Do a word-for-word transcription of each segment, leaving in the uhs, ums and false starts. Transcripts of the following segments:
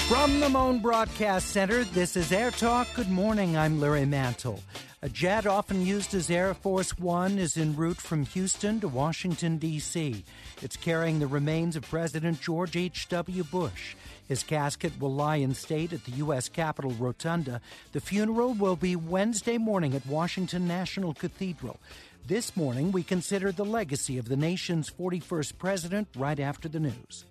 From the Moan Broadcast Center, this is Air Talk. Good morning, I'm Larry Mantle. A jet often used as Air Force One is en route from Houston to Washington, D C It's carrying the remains of President George H W. Bush. His casket will lie in state at the U S Capitol Rotunda. The funeral will be Wednesday morning at Washington National Cathedral. This morning, we consider the legacy of the nation's forty-first president right after the news.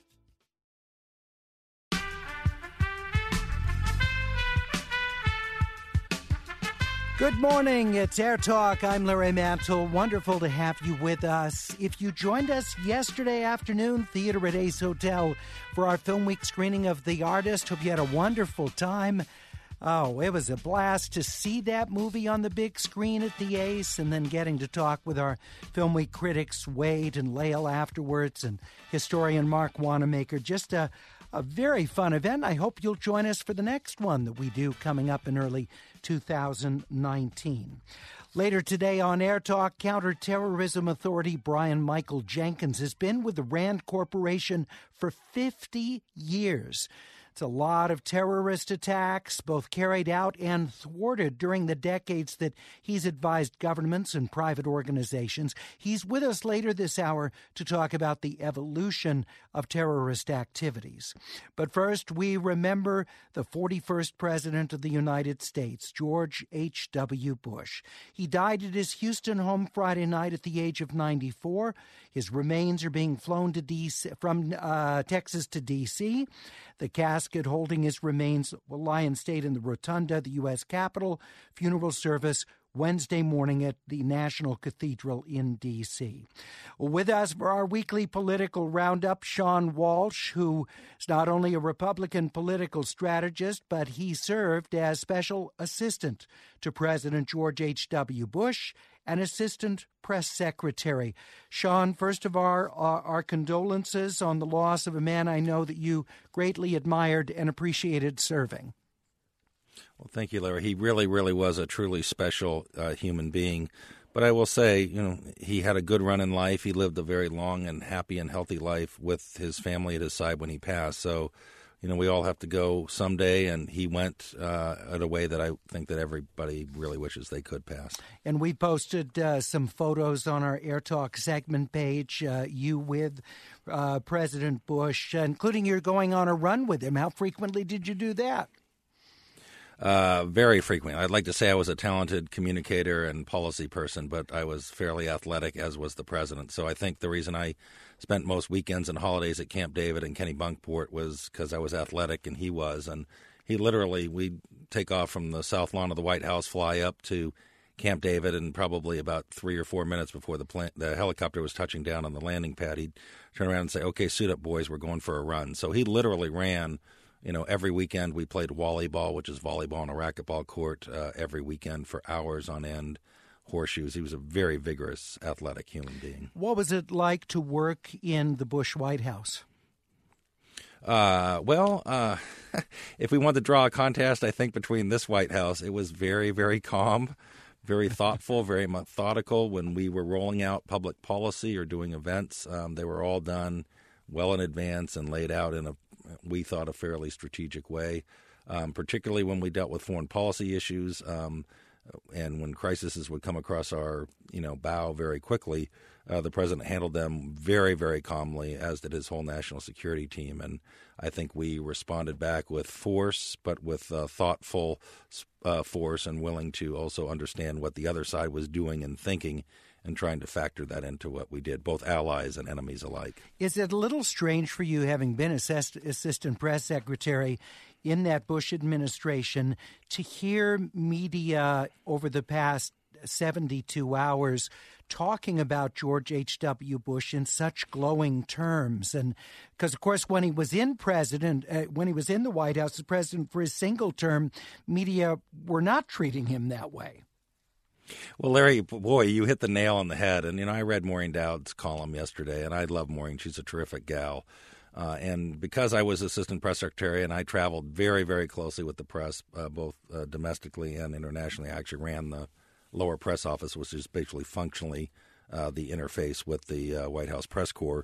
Good morning. It's Air Talk. I'm Larry Mantle. Wonderful to have you with us. If you joined us yesterday afternoon, Theater at Ace Hotel, for our Film Week screening of The Artist, hope you had a wonderful time. Oh, it was a blast to see that movie on the big screen at the Ace, and then getting to talk with our Film Week critics, Wade and Lael, afterwards, and historian Mark Wanamaker. Just a A very fun event. I hope you'll join us for the next one that we do coming up in early two thousand nineteen. Later today on Air Talk, Counterterrorism Authority Brian Michael Jenkins has been with the RAND Corporation for fifty years. It's a lot of terrorist attacks, both carried out and thwarted during the decades that he's advised governments and private organizations. He's with us later this hour to talk about the evolution of terrorist activities. But first, we remember the forty-first President of the United States, George H W. Bush. He died at his Houston home Friday night at the age of ninety-four. His remains are being flown to D C from uh, Texas to D C The casket holding his remains will lie in state in the Rotunda, the U S Capitol. Funeral service Wednesday morning at the National Cathedral in D C With us for our weekly political roundup, Sean Walsh, who is not only a Republican political strategist, but he served as special assistant to President George H W. Bush and assistant press secretary. Sean, first of all, our, our condolences on the loss of a man I know that you greatly admired and appreciated serving. Well, thank you, Larry. He really, really was a truly special uh, human being. But I will say, you know, he had a good run in life. He lived a very long and happy and healthy life with his family at his side when he passed. So, you know, we all have to go someday, and he went uh, in a way that I think that everybody really wishes they could pass. And we posted uh, some photos on our Air Talk segment page, uh, you with uh, President Bush, including you're going on a run with him. How frequently did you do that? Uh, very frequently. I'd like to say I was a talented communicator and policy person, but I was fairly athletic, as was the president. So I think the reason I spent most weekends and holidays at Camp David and Kennebunkport was because I was athletic and he was. And he literally, we'd take off from the south lawn of the White House, fly up to Camp David, and probably about three or four minutes before the plant, the helicopter was touching down on the landing pad, he'd turn around and say, "Okay, suit up, boys, we're going for a run." So he literally ran. You know, every weekend we played volleyball, which is volleyball on a racquetball court, uh, every weekend for hours on end, horseshoes. He was a very vigorous, athletic human being. What was it like to work in the Bush White House? Uh, well, uh, if we want to draw a contrast, I think, between this White House, it was very, very calm, very thoughtful, very methodical. When we were rolling out public policy or doing events, um, they were all done well in advance and laid out in a we thought a fairly strategic way, um, particularly when we dealt with foreign policy issues um, and when crises would come across our, you know, bow very quickly. Uh, the president handled them very, very calmly, as did his whole national security team. And I think we responded back with force, but with uh, thoughtful uh, force, and willing to also understand what the other side was doing and thinking, and trying to factor that into what we did, both allies and enemies alike. Is it a little strange for you, having been assist- assistant press secretary in that Bush administration, to hear media over the past seventy-two hours talking about George H W. Bush in such glowing terms? And because, of course, when he was in president, uh, when he was in the White House as president for his single term, media were not treating him that way. Well, Larry, boy, you hit the nail on the head. And, you know, I read Maureen Dowd's column yesterday, and I love Maureen. She's a terrific gal. Uh, and because I was assistant press secretary and I traveled very, very closely with the press, uh, both uh, domestically and internationally, I actually ran the lower press office, which is basically functionally uh, the interface with the uh, White House press corps.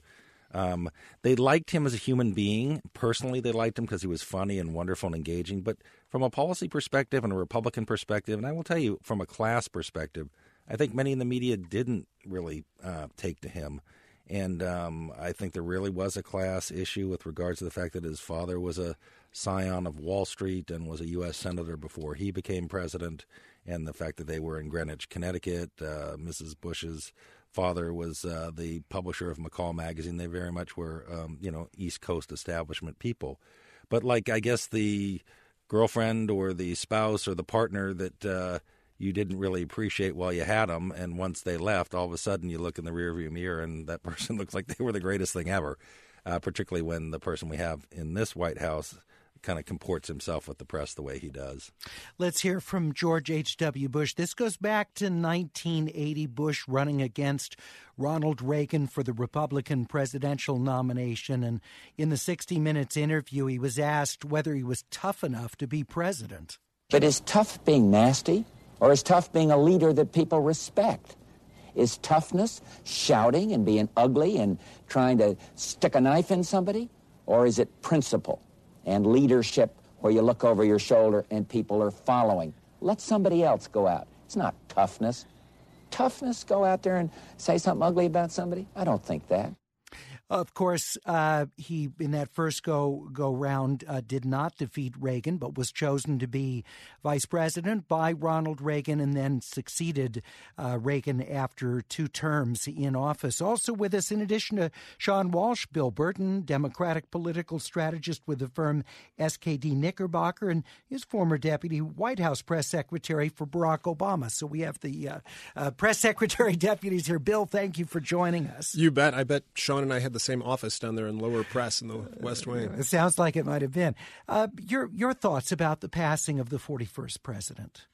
Um, they liked him as a human being. Personally, they liked him because he was funny and wonderful and engaging. But from a policy perspective and a Republican perspective, and I will tell you from a class perspective, I think many in the media didn't really uh, take to him. And um, I think there really was a class issue with regards to the fact that his father was a scion of Wall Street and was a U S senator before he became president, and the fact that they were in Greenwich, Connecticut. Uh, Missus Bush's father was uh, the publisher of McCall magazine. They very much were, um, you know, East Coast establishment people. But like, I guess the girlfriend or the spouse or the partner that uh, you didn't really appreciate while you had them, and once they left, all of a sudden you look in the rearview mirror and that person looks like they were the greatest thing ever, uh, particularly when the person we have in this White House kind of comports himself with the press the way he does. Let's hear from George H W. Bush. This goes back to nineteen eighty, Bush running against Ronald Reagan for the Republican presidential nomination. And in the sixty minutes interview, he was asked whether he was tough enough to be president. But is tough being nasty? Or is tough being a leader that people respect? Is toughness shouting and being ugly and trying to stick a knife in somebody? Or is it principle and leadership where you look over your shoulder and people are following? Let somebody else go out. It's not toughness. Toughness, go out there and say something ugly about somebody? I don't think that. Of course, uh, he, in that first go go round, uh, did not defeat Reagan, but was chosen to be vice president by Ronald Reagan and then succeeded uh, Reagan after two terms in office. Also with us, in addition to Sean Walsh, Bill Burton, Democratic political strategist with the firm S K D Knickerbocker, and his former deputy White House press secretary for Barack Obama. So we have the uh, uh, press secretary deputies here. Bill, thank you for joining us. You bet. I bet Sean and I had the same office down there in Lower Press in the West Wing. It sounds like it might have been. Uh, your your thoughts about the passing of the forty-first president?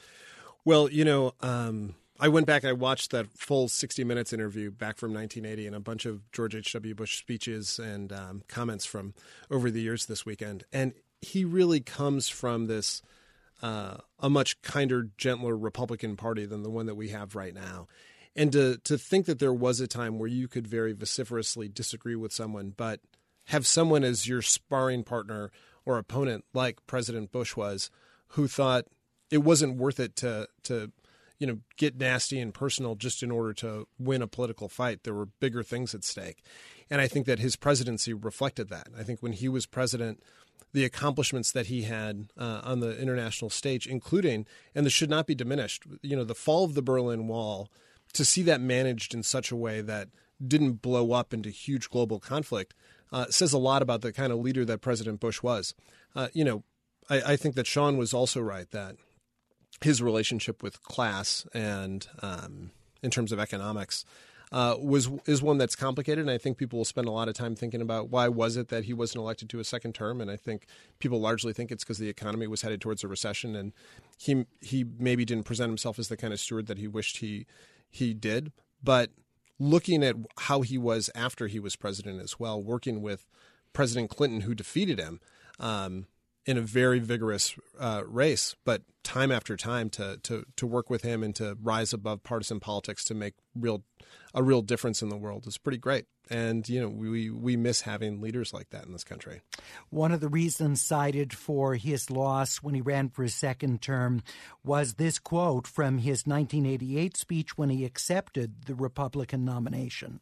Well, you know, um, I went back, I watched that full sixty minutes interview back from nineteen eighty and a bunch of George H W. Bush speeches and um, comments from over the years this weekend. And he really comes from this uh, a much kinder, gentler Republican Party than the one that we have right now. And to to think that there was a time where you could very vociferously disagree with someone, but have someone as your sparring partner or opponent, like President Bush was, who thought it wasn't worth it to to you know get nasty and personal just in order to win a political fight. There were bigger things at stake, and I think that his presidency reflected that. I think when he was president, the accomplishments that he had uh, on the international stage, including, and this should not be diminished, you know, the fall of the Berlin Wall. To see that managed in such a way that didn't blow up into huge global conflict uh, says a lot about the kind of leader that President Bush was. Uh, you know, I, I think that Sean was also right that his relationship with class and um, in terms of economics uh, was is one that's complicated. And I think people will spend a lot of time thinking about why was it that he wasn't elected to a second term. And I think people largely think it's because the economy was headed towards a recession and he he maybe didn't present himself as the kind of steward that he wished he He did, but looking at how he was after he was president as well, working with President Clinton, who defeated him um, in a very vigorous uh, race, but time after time to to to work with him and to rise above partisan politics to make real a real difference in the world is pretty great. And, you know, we, we miss having leaders like that in this country. One of the reasons cited for his loss when he ran for his second term was this quote from his nineteen eighty-eight speech when he accepted the Republican nomination.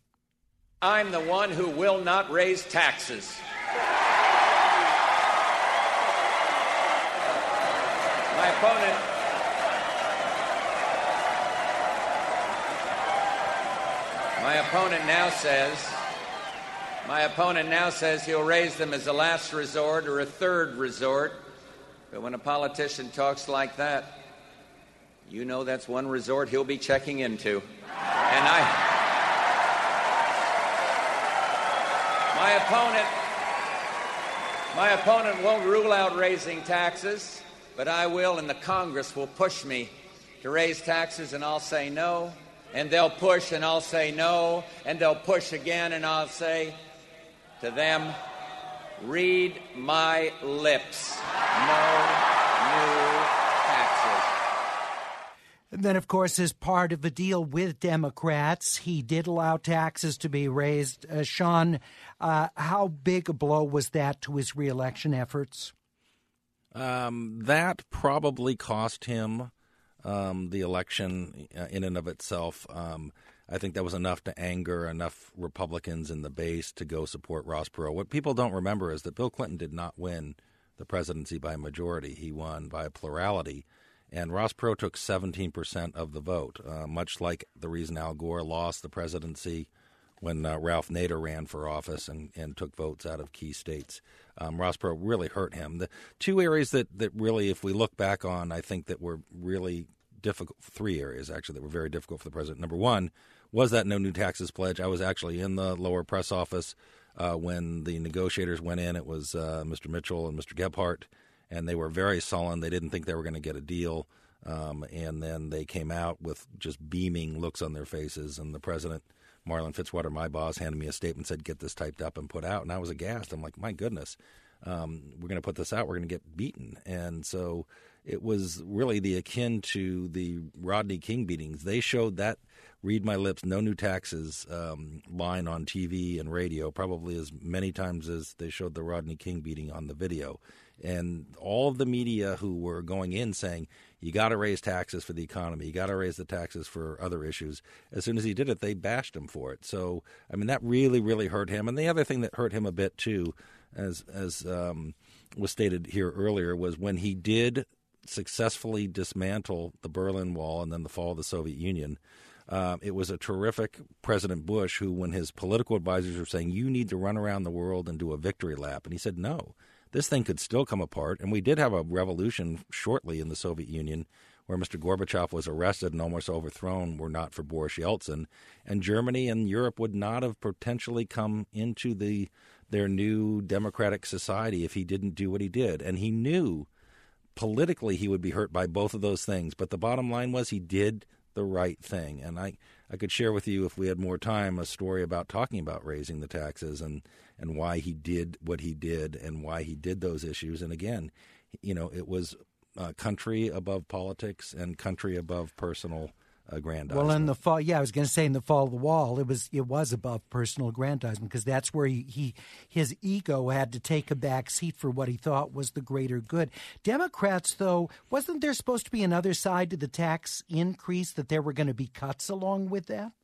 I'm the one who will not raise taxes. My opponent... My opponent now says, my opponent now says he'll raise them as a last resort or a third resort. But when a politician talks like that, you know that's one resort he'll be checking into. And I, my opponent, my opponent won't rule out raising taxes, but I will, and the Congress will push me to raise taxes, and I'll say no. And they'll push, and I'll say no, and they'll push again, and I'll say to them, read my lips. No new taxes. And then, of course, as part of a deal with Democrats, he did allow taxes to be raised. Uh, Sean, uh, how big a blow was that to his reelection efforts? Um, that probably cost him um, the election in and of itself. Um, I think that was enough to anger enough Republicans in the base to go support Ross Perot. What people don't remember is that Bill Clinton did not win the presidency by a majority. He won by a plurality. And Ross Perot took seventeen percent of the vote, uh, much like the reason Al Gore lost the presidency when uh, Ralph Nader ran for office and, and took votes out of key states. Um, Ross Perot really hurt him. The two areas that, that really, if we look back on, I think that were really difficult, three areas actually that were very difficult for the president. Number one was that no new taxes pledge. I was actually in the lower press office uh, when the negotiators went in. It was uh, Mister Mitchell and Mister Gebhardt. And they were very sullen. They didn't think they were going to get a deal. Um, and then they came out with just beaming looks on their faces. And the president, Marlin Fitzwater, my boss, handed me a statement, said, get this typed up and put out. And I was aghast. I'm like, my goodness, um, we're going to put this out. We're going to get beaten. And so it was really the akin to the Rodney King beatings. They showed that read my lips, no new taxes um, line on T V and radio probably as many times as they showed the Rodney King beating on the video. And all of the media who were going in saying, you got to raise taxes for the economy, you got to raise the taxes for other issues. As soon as he did it, they bashed him for it. So, I mean, that really, really hurt him. And the other thing that hurt him a bit, too, as, as um, was stated here earlier, was when he did successfully dismantle the Berlin Wall and then the fall of the Soviet Union. Uh, it was a terrific President Bush who, when his political advisors were saying, you need to run around the world and do a victory lap, and he said, no. This thing could still come apart, and we did have a revolution shortly in the Soviet Union where Mister Gorbachev was arrested and almost overthrown were not for Boris Yeltsin, and Germany and Europe would not have potentially come into the their new democratic society if he didn't do what he did. And he knew politically he would be hurt by both of those things, but the bottom line was he did the right thing. And I, I could share with you, if we had more time, a story about talking about raising the taxes and, and why he did what he did and why he did those issues. And again, you know, it was uh, country above politics and country above personal aggrandizement. Well, in the fall, yeah, I was going to say in the fall of the wall, it was it was above personal aggrandizement because that's where he, he his ego had to take a back seat for what he thought was the greater good. Democrats, though, wasn't there supposed to be another side to the tax increase, that there were going to be cuts along with that?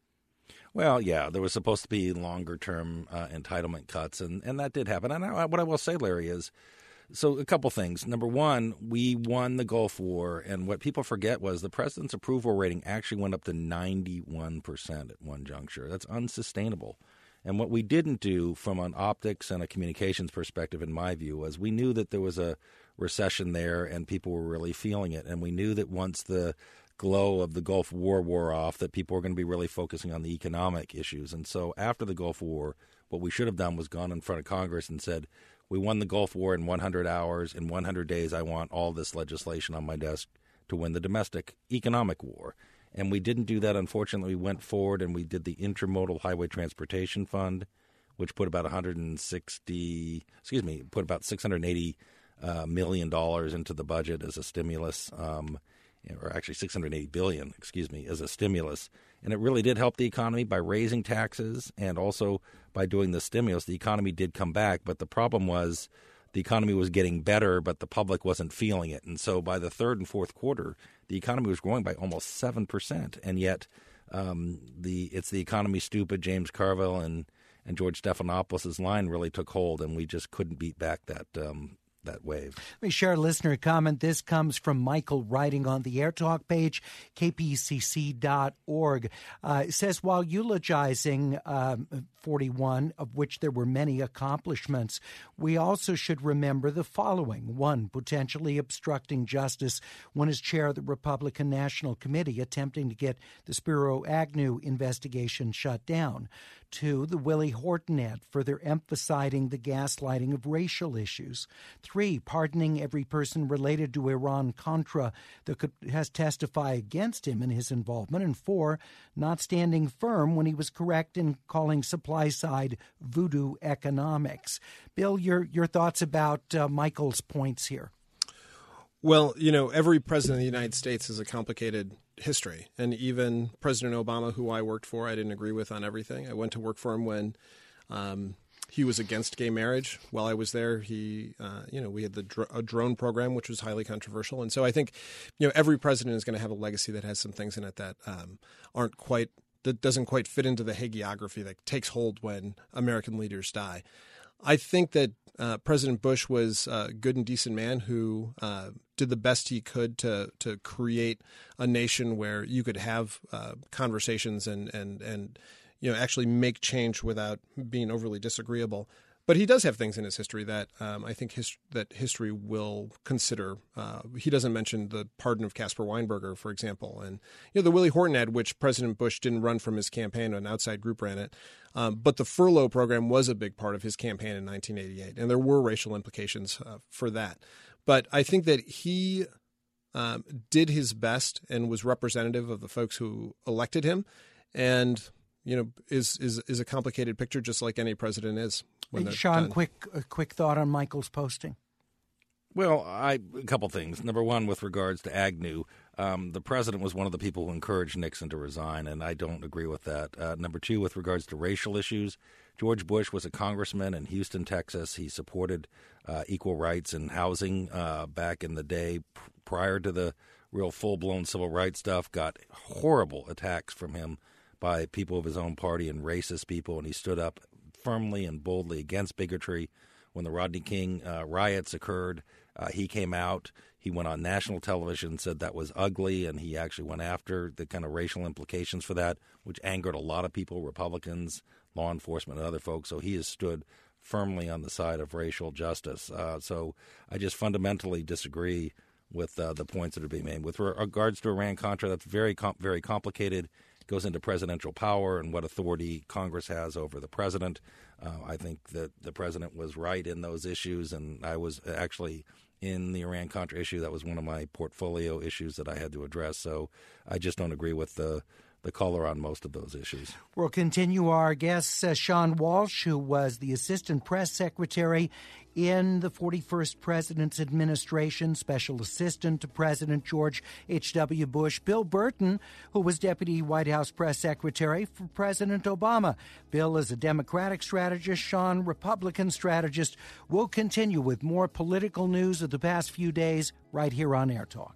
Well, yeah, there was supposed to be longer-term uh, entitlement cuts, and, and that did happen. And I, what I will say, Larry, is so a couple things. Number one, we won the Gulf War, and what people forget was the president's approval rating actually went up to ninety-one percent at one juncture. That's unsustainable. And what we didn't do from an optics and a communications perspective, in my view, was we knew that there was a recession there and people were really feeling it. And we knew that once the glow of the Gulf War wore off, that people were going to be really focusing on the economic issues. And so after the Gulf War, what we should have done was gone in front of Congress and said, we won the Gulf War in one hundred hours. In one hundred days, I want all this legislation on my desk to win the domestic economic war. And we didn't do that. Unfortunately, we went forward and we did the Intermodal Highway Transportation Fund, which put about one hundred sixty, excuse me, put about six hundred eighty uh, million dollars into the budget as a stimulus, um, or actually six hundred eighty billion dollars, excuse me, as a stimulus. And it really did help the economy by raising taxes, and also by doing the stimulus. The economy did come back, but the problem was the economy was getting better, but the public wasn't feeling it. And so by the third and fourth quarter, the economy was growing by almost seven percent. And yet um, the it's the economy stupid, James Carville and, and George Stephanopoulos' line really took hold, and we just couldn't beat back that um, that wave. Let me share a listener comment. This comes from Michael writing on the AirTalk page, k p c c dot org. Uh, it says, while eulogizing um, forty-one, of which there were many accomplishments, we also should remember the following. One, potentially obstructing justice when as chair of the Republican National Committee, attempting to get the Spiro Agnew investigation shut down. Two, the Willie Horton ad, further emphasizing the gaslighting of racial issues. Three, pardoning every person related to Iran-Contra that could has testify against him in his involvement. And four, not standing firm when he was correct in calling supply-side voodoo economics. Bill, your your thoughts about uh, Michael's points here? Well, you know, every president of the United States is a complicated history. And even President Obama, who I worked for, I didn't agree with on everything. I went to work for him when um, he was against gay marriage. While I was there, he, uh, you know, we had the dr- a drone program, which was highly controversial. And so I think, you know, every president is going to have a legacy that has some things in it that um, aren't quite, that doesn't quite fit into the hagiography that takes hold when American leaders die. I think that uh, President Bush was a good and decent man who uh, did the best he could to to create a nation where you could have uh, conversations and, and, and you know actually make change without being overly disagreeable. But he does have things in his history that um, I think his, that history will consider. Uh, he doesn't mention the pardon of Caspar Weinberger, for example, and you know the Willie Horton ad, which President Bush didn't run from his campaign; an outside group ran it. Um, but the furlough program was a big part of his campaign in nineteen eighty-eight, and there were racial implications uh, for that. But I think that he um, did his best and was representative of the folks who elected him, and you know is is is a complicated picture, just like any president is. Hey, Sean, done. quick a quick thought on Michael's posting. Well, I a couple things. Number one, with regards to Agnew, um, the president was one of the people who encouraged Nixon to resign, and I don't agree with that. Uh, number two, with regards to racial issues, George Bush was a congressman in Houston, Texas. He supported uh, equal rights and housing uh, back in the day p- prior to the real full-blown civil rights stuff. Got horrible attacks from him by people of his own party and racist people, and he stood up firmly and boldly against bigotry. When the Rodney King uh, riots occurred, uh, he came out. He went on national television, said that was ugly, and he actually went after the kind of racial implications for that, which angered a lot of people, Republicans, law enforcement, and other folks. So he has stood firmly on the side of racial justice. Uh, so I just fundamentally disagree with uh, the points that are being made. With regards to Iran-Contra, that's very, com- very complicated. Goes into presidential power and what authority Congress has over the president. Uh, I think that the president was right in those issues, and I was actually in the Iran-Contra issue. That was one of my portfolio issues that I had to address. So I just don't agree with the the caller on most of those issues. We'll continue our guest, uh, Sean Walsh, who was the assistant press secretary in the forty-first President's administration, special assistant to President George H W. Bush. Bill Burton, who was deputy White House press secretary for President Obama. Bill is a Democratic strategist, Sean, Republican strategist. We'll continue with more political news of the past few days right here on Air Talk.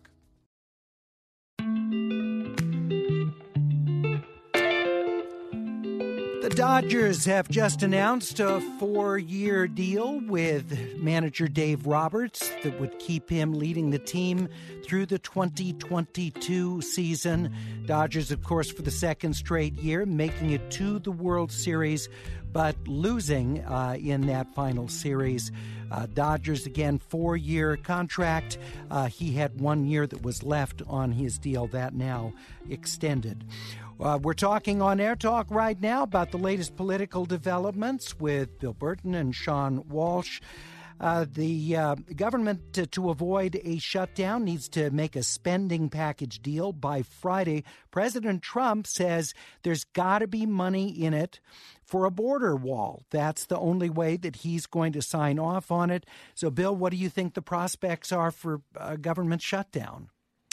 The Dodgers have just announced a four-year deal with manager Dave Roberts that would keep him leading the team through the twenty twenty-two season. Dodgers, of course, for the second straight year, making it to the World Series, but losing uh, in that final series. Uh, Dodgers, again, four-year contract. Uh, he had one year that was left on his deal, that now extended. Uh, we're talking on Air Talk right now about the latest political developments with Bill Burton and Sean Walsh. Uh, the uh, government, to, to avoid a shutdown, needs to make a spending package deal by Friday. President Trump says there's got to be money in it for a border wall. That's the only way that he's going to sign off on it. So, Bill, what do you think the prospects are for a government shutdown?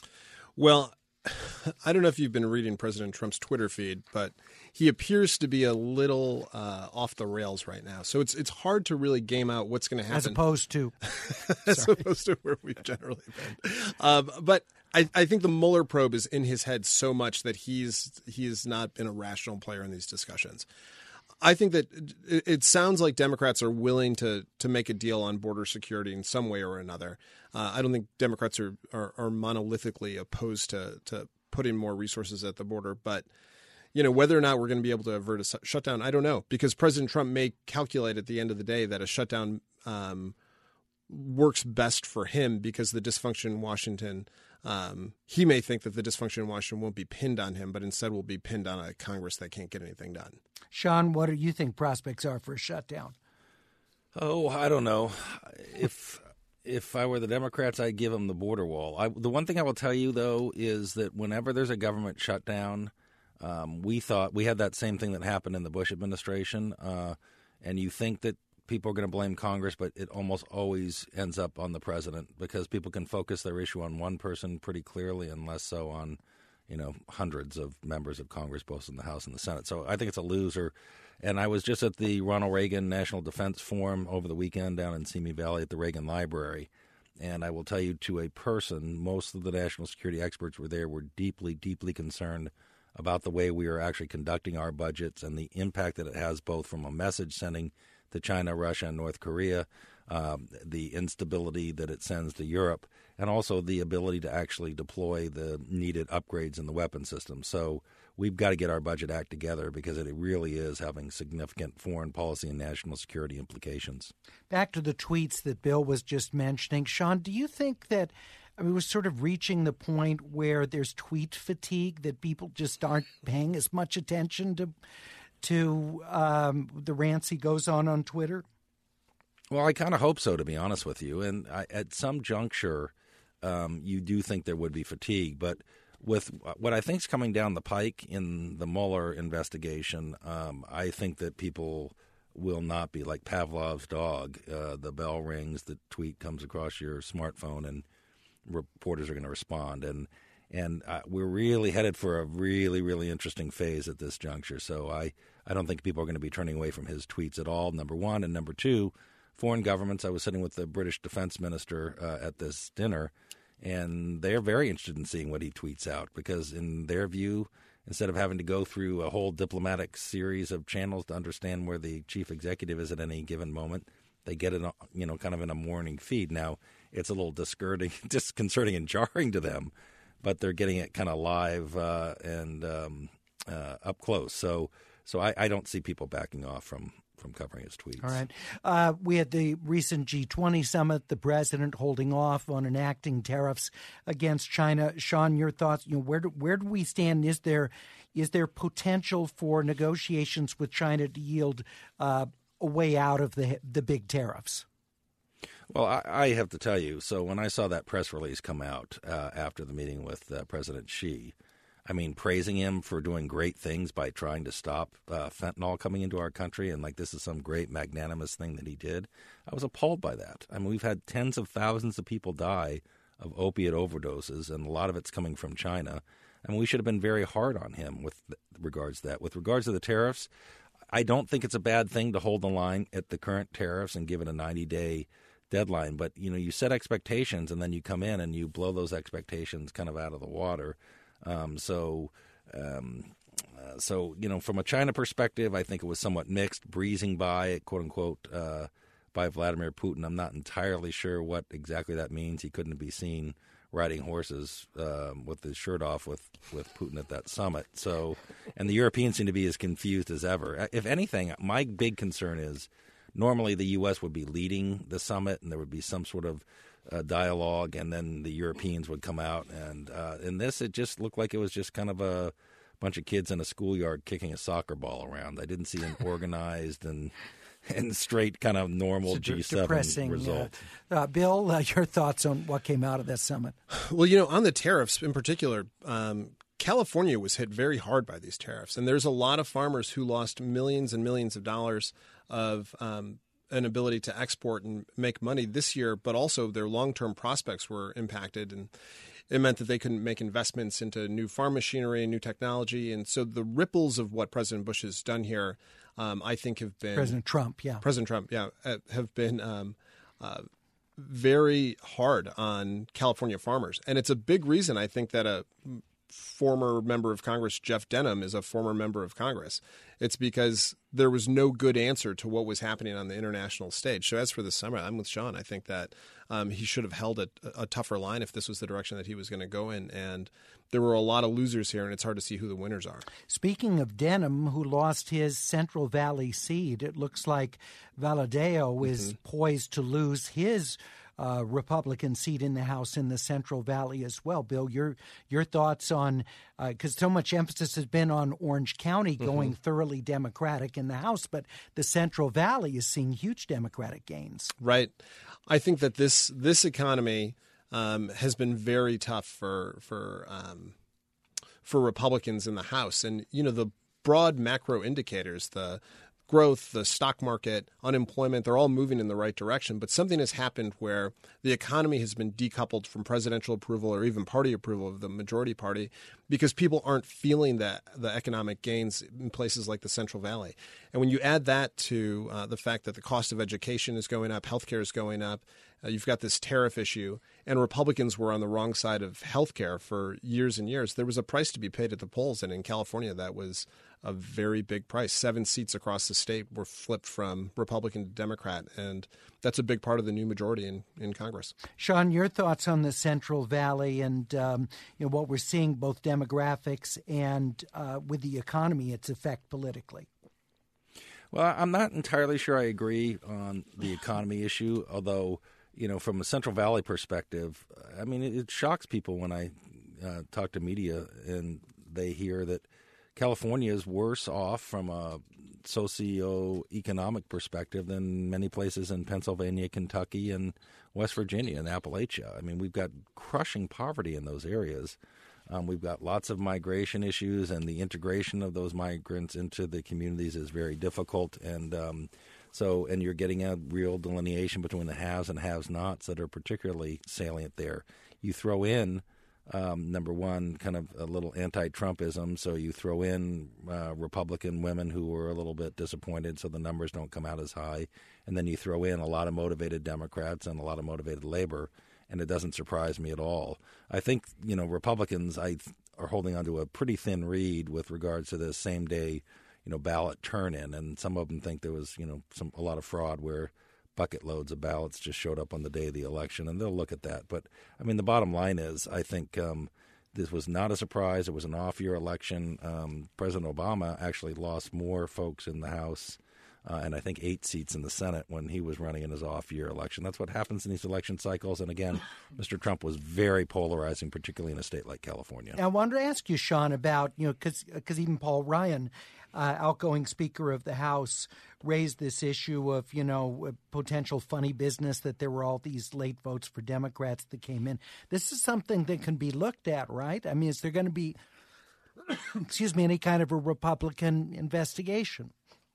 Well, I don't know if you've been reading President Trump's Twitter feed, but he appears to be a little uh, off the rails right now. So it's it's hard to really game out what's going to happen. As opposed to. As opposed to where we've generally been. Um, but I, I think the Mueller probe is in his head so much that he's he has not been a rational player in these discussions. I think that it, it sounds like Democrats are willing to to make a deal on border security in some way or another. Uh, I don't think Democrats are, are, are monolithically opposed to, to putting more resources at the border. But, you know, whether or not we're going to be able to avert a shutdown, I don't know, because President Trump may calculate at the end of the day that a shutdown um, works best for him because the dysfunction in Washington, um, he may think that the dysfunction in Washington won't be pinned on him, but instead will be pinned on a Congress that can't get anything done. Sean, what do you think prospects are for a shutdown? Oh, I don't know. If if I were the Democrats, I'd give them the border wall. I, the one thing I will tell you, though, is that whenever there's a government shutdown, um, we thought we had that same thing that happened in the Bush administration, uh, and you think that people are going to blame Congress, but it almost always ends up on the president because people can focus their issue on one person pretty clearly and less so on, you know, hundreds of members of Congress, both in the House and the Senate. So I think it's a loser. And I was just at the Ronald Reagan National Defense Forum over the weekend down in Simi Valley at the Reagan Library. And I will tell you, to a person, most of the national security experts were there were deeply, deeply concerned about the way we are actually conducting our budgets and the impact that it has both from a message sending to China, Russia, and North Korea, um, the instability that it sends to Europe, and also the ability to actually deploy the needed upgrades in the weapon system. So we've got to get our budget act together because it really is having significant foreign policy and national security implications. Back to the tweets that Bill was just mentioning. Sean, do you think that I mean, we're sort of reaching the point where there's tweet fatigue, that people just aren't paying as much attention to to um, the rants he goes on on Twitter? Well, I kind of hope so, to be honest with you. And I, at some juncture, um, you do think there would be fatigue. But with what I think is coming down the pike in the Mueller investigation, um, I think that people will not be like Pavlov's dog. Uh, the bell rings, the tweet comes across your smartphone, and reporters are going to respond. And and uh, we're really headed for a really, really interesting phase at this juncture. So I, I don't think people are going to be turning away from his tweets at all, number one. And number two, foreign governments. I was sitting with the British defense minister uh, at this dinner, and they're very interested in seeing what he tweets out because in their view, instead of having to go through a whole diplomatic series of channels to understand where the chief executive is at any given moment, they get it, you know, kind of in a morning feed. Now, it's a little disconcerting, disconcerting and jarring to them, but they're getting it kind of live uh, and um, uh, up close. So, so I, I don't see people backing off from. from covering his tweets. All right. Uh, we had the recent G twenty summit, the president holding off on enacting tariffs against China. Sean, your thoughts, you know, where do, where do we stand? Is there is there potential for negotiations with China to yield uh, a way out of the the big tariffs? Well, I, I have to tell you, so when I saw that press release come out uh, after the meeting with uh, President Xi, I mean, praising him for doing great things by trying to stop uh, fentanyl coming into our country, and like this is some great magnanimous thing that he did, I was appalled by that. I mean, we've had tens of thousands of people die of opiate overdoses, and a lot of it's coming from China. I mean, we should have been very hard on him with regards to that. With regards to the tariffs, I don't think it's a bad thing to hold the line at the current tariffs and give it a ninety-day deadline. But, you know, you set expectations, and then you come in and you blow those expectations kind of out of the water. Um, so, um, uh, so you know, from a China perspective, I think it was somewhat mixed, breezing by, quote unquote, uh, by Vladimir Putin. I'm not entirely sure what exactly that means. He couldn't be seen riding horses um, with his shirt off with, with Putin at that summit. So, and the Europeans seem to be as confused as ever. If anything, my big concern is normally the U S would be leading the summit, and there would be some sort of Uh, dialogue, and then the Europeans would come out. And uh, in this, it just looked like it was just kind of a bunch of kids in a schoolyard kicking a soccer ball around. I didn't see an organized and and straight kind of normal G seven depressing result. Uh, uh, Bill, uh, your thoughts on what came out of this summit? Well, you know, on the tariffs in particular, um, California was hit very hard by these tariffs. And there's a lot of farmers who lost millions and millions of dollars of um an ability to export and make money this year, but also their long-term prospects were impacted, and it meant that they couldn't make investments into new farm machinery and new technology. And so the ripples of what President Bush has done here, um, I think have been President Trump, yeah, President Trump, yeah, have been um, uh, very hard on California farmers, and it's a big reason I think that a former member of Congress, Jeff Denham, is a former member of Congress. It's because there was no good answer to what was happening on the international stage. So as for this summer, I'm with Sean. I think that um, he should have held a, a tougher line if this was the direction that he was going to go in. And there were a lot of losers here, and it's hard to see who the winners are. Speaking of Denham, who lost his Central Valley seat, it looks like Valadao mm-hmm. is poised to lose his Uh, Republican seat in the House in the Central Valley as well. Bill, your your thoughts on, because uh, so much emphasis has been on Orange County going mm-hmm. thoroughly Democratic in the House, but the Central Valley is seeing huge Democratic gains. Right. I think that this this economy um, has been very tough for for um, for Republicans in the House, and you know the broad macro indicators, the growth, the stock market, unemployment, they're all moving in the right direction. But something has happened where the economy has been decoupled from presidential approval or even party approval of the majority party because people aren't feeling that the economic gains in places like the Central Valley. And when you add that to uh, the fact that the cost of education is going up, healthcare is going up, uh, you've got this tariff issue, and Republicans were on the wrong side of healthcare for years and years. There was a price to be paid at the polls, and in California that was a very big price. Seven seats across the state were flipped from Republican to Democrat, and that's a big part of the new majority in, in Congress. Sean, your thoughts on the Central Valley and um, you know what we're seeing, both demographics and uh, with the economy, its effect politically? Well, I'm not entirely sure I agree on the economy issue, although, you know, from a Central Valley perspective, I mean, it, it shocks people when I uh, talk to media and they hear that California is worse off from a socio-economic perspective than many places in Pennsylvania, Kentucky, and West Virginia and Appalachia. I mean, we've got crushing poverty in those areas. Um, we've got lots of migration issues, and the integration of those migrants into the communities is very difficult. And um, so, and you're getting a real delineation between the haves and have-nots that are particularly salient there. You throw in Um, number one, kind of a little anti-Trumpism. So you throw in uh, Republican women who were a little bit disappointed, so the numbers don't come out as high. And then you throw in a lot of motivated Democrats and a lot of motivated labor, and it doesn't surprise me at all. I think, you know, Republicans I th- are holding onto a pretty thin reed with regards to this same-day, you know, ballot turn-in. And some of them think there was, you know, some a lot of fraud where bucket loads of ballots just showed up on the day of the election, and they'll look at that. But, I mean, the bottom line is I think um, this was not a surprise. It was an off-year election. Um, President Obama actually lost more folks in the House uh, and I think eight seats in the Senate when he was running in his off-year election. That's what happens in these election cycles. And, again, Mister Trump was very polarizing, particularly in a state like California. I wanted to ask you, Sean, about, you know, because even Paul Ryan, Uh, outgoing Speaker of the House, raised this issue of, you know, potential funny business that there were all these late votes for Democrats that came in. This is something that can be looked at, right? I mean, is there going to be, excuse me, any kind of a Republican investigation?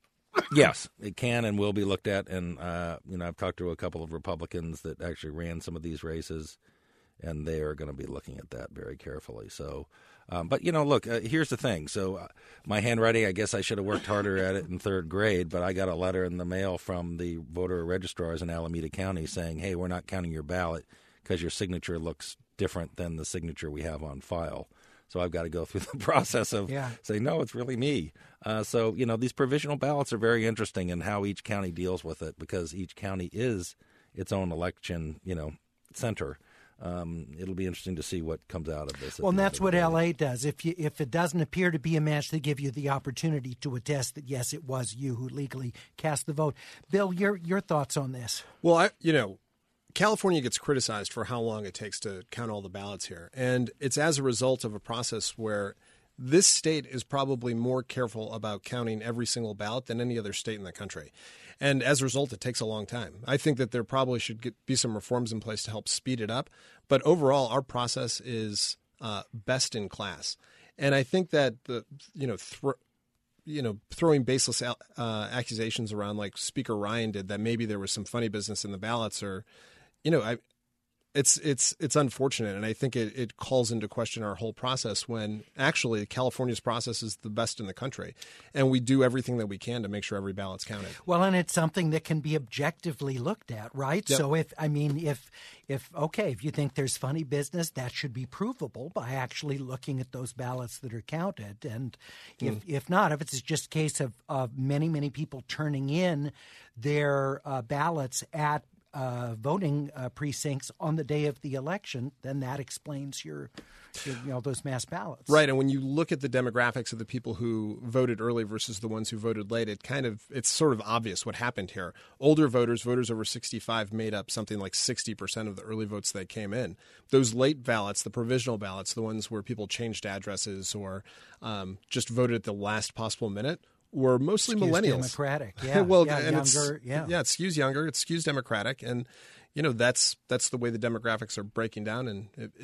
Yes, it can and will be looked at. And, uh, you know, I've talked to a couple of Republicans that actually ran some of these races, and they are going to be looking at that very carefully. So, um, but, you know, look, uh, here's the thing. So uh, my handwriting, I guess I should have worked harder at it in third grade, but I got a letter in the mail from the voter registrars in Alameda County saying, hey, we're not counting your ballot because your signature looks different than the signature we have on file. So I've got to go through the process of yeah. saying, no, it's really me. Uh, so, you know, these provisional ballots are very interesting in how each county deals with it because each county is its own election, you know, center. Um, it'll be interesting to see what comes out of this. Well, and that's what L A does. If you, if it doesn't appear to be a match, they give you the opportunity to attest that, yes, it was you who legally cast the vote. Bill, your your thoughts on this? Well, I, you know, California gets criticized for how long it takes to count all the ballots here. And it's as a result of a process where this state is probably more careful about counting every single ballot than any other state in the country. And as a result, it takes a long time. I think that there probably should get, be some reforms in place to help speed it up. But overall, our process is uh, best in class. And I think that the you know th- you know throwing baseless uh, accusations around like Speaker Ryan did that maybe there was some funny business in the ballots or you know I. It's it's it's unfortunate, and I think it, it calls into question our whole process when actually California's process is the best in the country, and we do everything that we can to make sure every ballot's counted. Well, and it's something that can be objectively looked at, right? Yep. So if I mean, if if okay, if you think there's funny business, that should be provable by actually looking at those ballots that are counted, and if mm. if not, if it's just a case of of many many people turning in their uh, ballots at Uh, voting uh, precincts on the day of the election, then that explains your, your, you know, those mass ballots. Right, and when you look at the demographics of the people who voted early versus the ones who voted late, it kind of it's sort of obvious what happened here. Older voters, voters over sixty-five, made up something like sixty percent of the early votes that came in. Those late ballots, the provisional ballots, the ones where people changed addresses or um, just voted at the last possible minute, were mostly skews millennials. Democratic, yeah. well, yeah, and younger, it's, yeah. yeah, it skews younger, it skews Democratic, and you know that's that's the way the demographics are breaking down, and it, it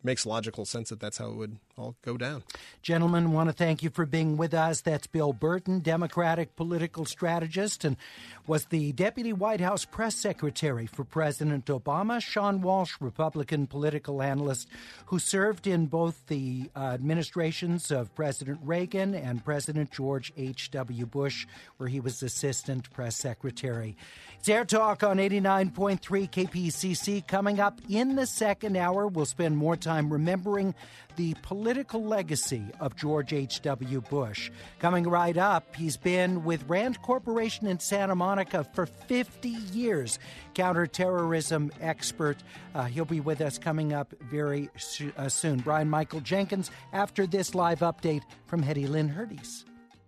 makes logical sense that that's how it would all go down. Gentlemen, want to thank you for being with us. That's Bill Burton, Democratic political strategist, and was the Deputy White House Press Secretary for President Obama. Sean Walsh, Republican political analyst, who served in both the uh, administrations of President Reagan and President George H W. Bush, where he was Assistant Press Secretary. It's Air Talk on eighty-nine point three K P C C. Coming up in the second hour, we'll spend more time remembering the political legacy of George H W. Bush. Coming right up, he's been with Rand Corporation in Santa Monica for fifty years. Counterterrorism expert. Uh, he'll be with us coming up very su- uh, soon. Brian Michael Jenkins after this live update from Hetty Lynn Hurdes.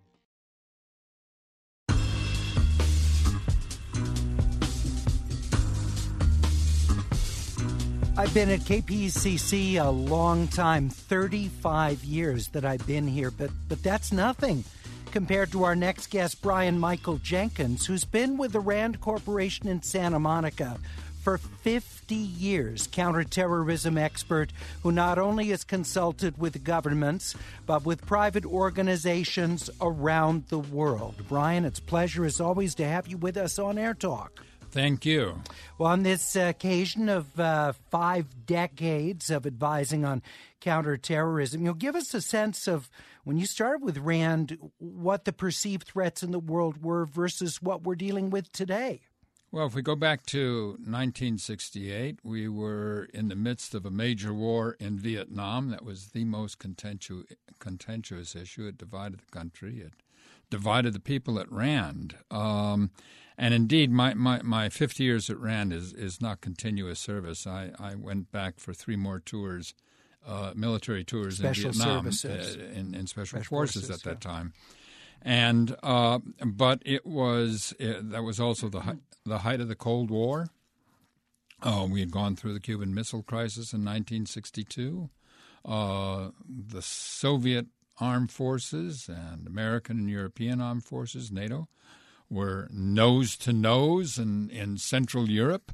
I've been at K P C C a long time, thirty-five years that I've been here, but but that's nothing compared to our next guest, Brian Michael Jenkins, who's been with the Rand Corporation in Santa Monica for fifty years, counterterrorism expert who not only has consulted with governments, but with private organizations around the world. Brian, it's a pleasure as always to have you with us on Air Talk. Thank you. Well, on this occasion of uh, five decades of advising on counterterrorism, you'll give us a sense of, when you started with Rand, what the perceived threats in the world were versus what we're dealing with today. Well, if we go back to nineteen sixty-eight, we were in the midst of a major war in Vietnam. That was the most contentious, contentious issue. It divided the country. It divided the people at Rand. Um, and indeed, my, my, my fifty years at Rand is, is not continuous service. I, I went back for three more tours, uh, military tours special in Vietnam, services. Uh, in, in special, special forces, forces at that yeah. time. And uh, but it was it, that was also the height, the height of the Cold War. Uh, we had gone through the Cuban Missile Crisis in nineteen sixty-two. Uh, the Soviet armed forces and American and European armed forces, NATO, were nose to nose in, in Central Europe.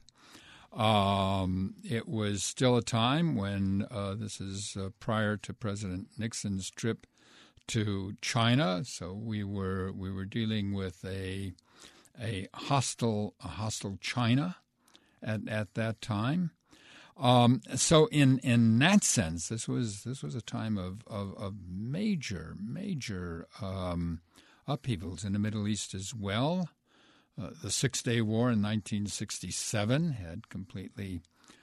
Um, it was still a time when uh, this is uh, prior to President Nixon's trip to China, so we were we were dealing with a a hostile a hostile China at at that time. Um, so in in that sense, this was this was a time of of, of major major um, upheavals in the Middle East as well. Uh, the Six Day War in nineteen sixty-seven had completely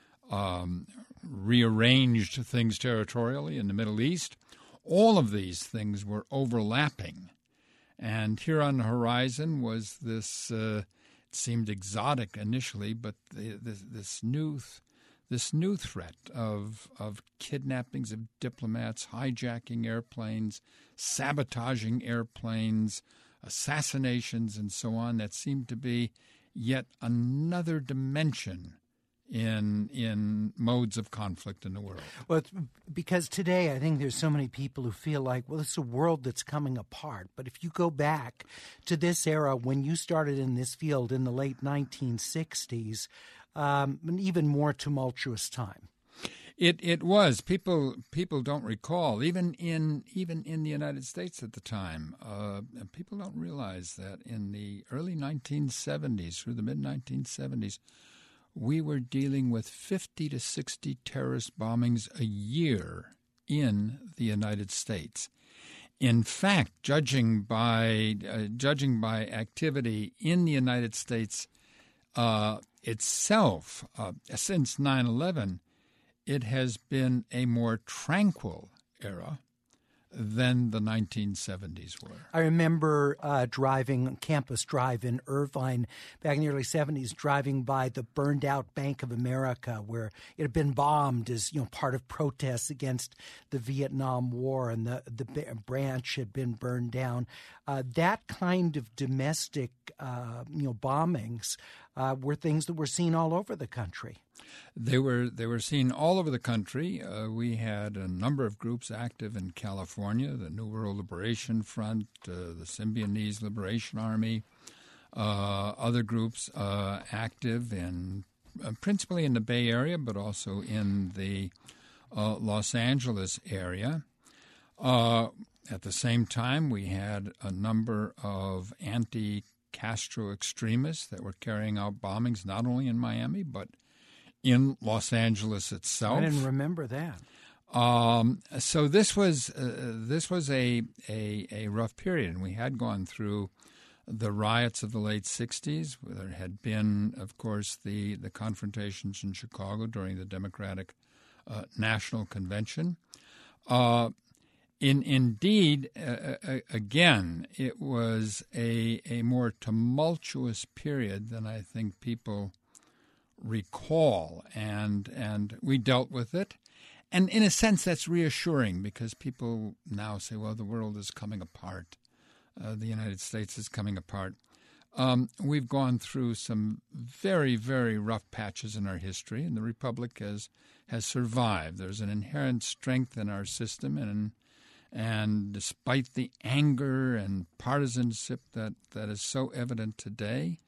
um, rearranged things territorially in the Middle East. All of these things were overlapping. And here on the horizon was this, uh, it seemed exotic initially, but the, this, this new this new threat of, of kidnappings of diplomats, hijacking airplanes, sabotaging airplanes, assassinations, and so on, that seemed to be yet another dimension in in modes of conflict in the world. Well, it's because today I think there's so many people who feel like, well, it's a world that's coming apart. But if you go back to this era when you started in this field in the late nineteen sixties, um, an even more tumultuous time. It it was. People people don't recall, even in even in the United States at the time, uh, people don't realize that in the early nineteen seventies, through the mid nineteen seventies, we were dealing with fifty to sixty terrorist bombings a year in the United States. In fact, judging by uh, judging by activity in the United States uh, itself, uh, since nine eleven, it has been a more tranquil era than the nineteen seventies were. I remember uh, driving Campus Drive in Irvine back in the early seventies, driving by the burned-out Bank of America, where it had been bombed as, you know, part of protests against the Vietnam War, and the the branch had been burned down. Uh, that kind of domestic, uh, you know, bombings uh, were things that were seen all over the country. They were they were seen all over the country. Uh, we had a number of groups active in California: the New World Liberation Front, uh, the Symbionese Liberation Army, uh, other groups uh, active in uh, principally in the Bay Area, but also in the uh, Los Angeles area. Uh, at the same time, we had a number of anti-Castro extremists that were carrying out bombings not only in Miami but in Los Angeles itself. I didn't remember that. Um, so this was uh, this was a, a a rough period, and we had gone through the riots of the late sixties. There had been, of course, the, the confrontations in Chicago during the Democratic uh, National Convention. Uh, in indeed, uh, again, it was a a more tumultuous period than I think people recall, and and we dealt with it. And in a sense, that's reassuring because people now say, well, the world is coming apart. Uh, the United States is coming apart. Um, we've gone through some very, very rough patches in our history, and the Republic has has survived. There's an inherent strength in our system, and and despite the anger and partisanship that, that is so evident today,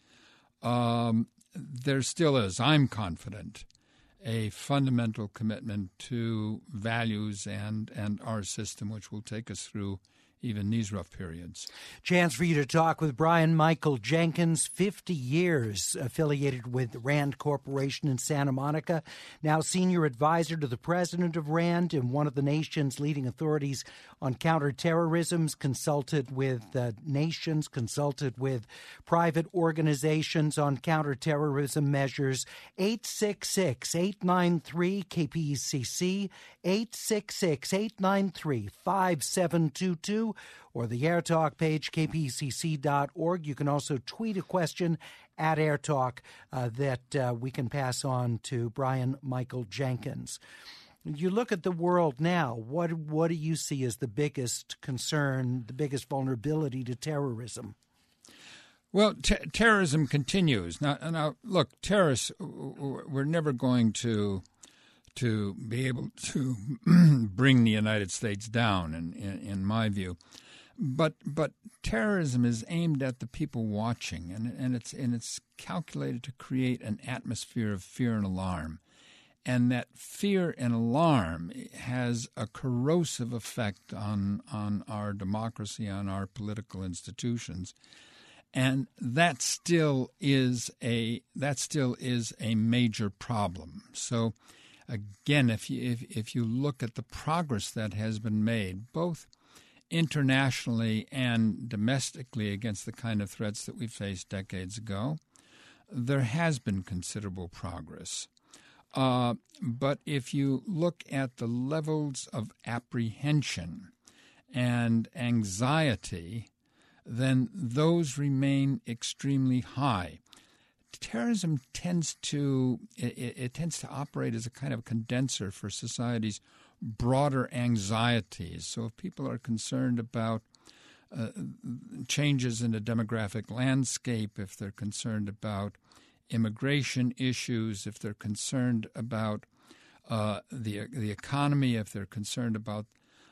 um, there still is, I'm confident, a fundamental commitment to values and, and our system, which will take us through even these rough periods. Chance for you to talk with Brian Michael Jenkins, fifty years affiliated with RAND Corporation in Santa Monica, now senior advisor to the president of RAND and one of the nation's leading authorities on counterterrorism, consulted with uh, nations, consulted with private organizations on counterterrorism measures. eight six six, eight nine three, K P E C C, eight six six, eight nine three, five seven two two, or the AirTalk page, k p e c c dot org. You can also tweet a question at AirTalk uh, that uh, we can pass on to Brian Michael Jenkins. You look at the world now, what, what do you see as the biggest concern, the biggest vulnerability to terrorism? Well, t- terrorism continues. Now, now, look, terrorists, we're never going to to be able to bring the United States down, in, in, in my view. But but terrorism is aimed at the people watching, and and it's and it's calculated to create an atmosphere of fear and alarm. And that fear and alarm has a corrosive effect on on our democracy, on our political institutions. And that still is a that still is a major problem. So again, if you if, if you look at the progress that has been made, both internationally and domestically against the kind of threats that we faced decades ago, there has been considerable progress. Uh, but if you look at the levels of apprehension and anxiety, then those remain extremely high. Terrorism tends to it, it tends to operate as a kind of condenser for society's broader anxieties. So if people are concerned about uh, changes in the demographic landscape, if they're concerned about immigration issues, if they're concerned about uh, the the economy, if they're concerned about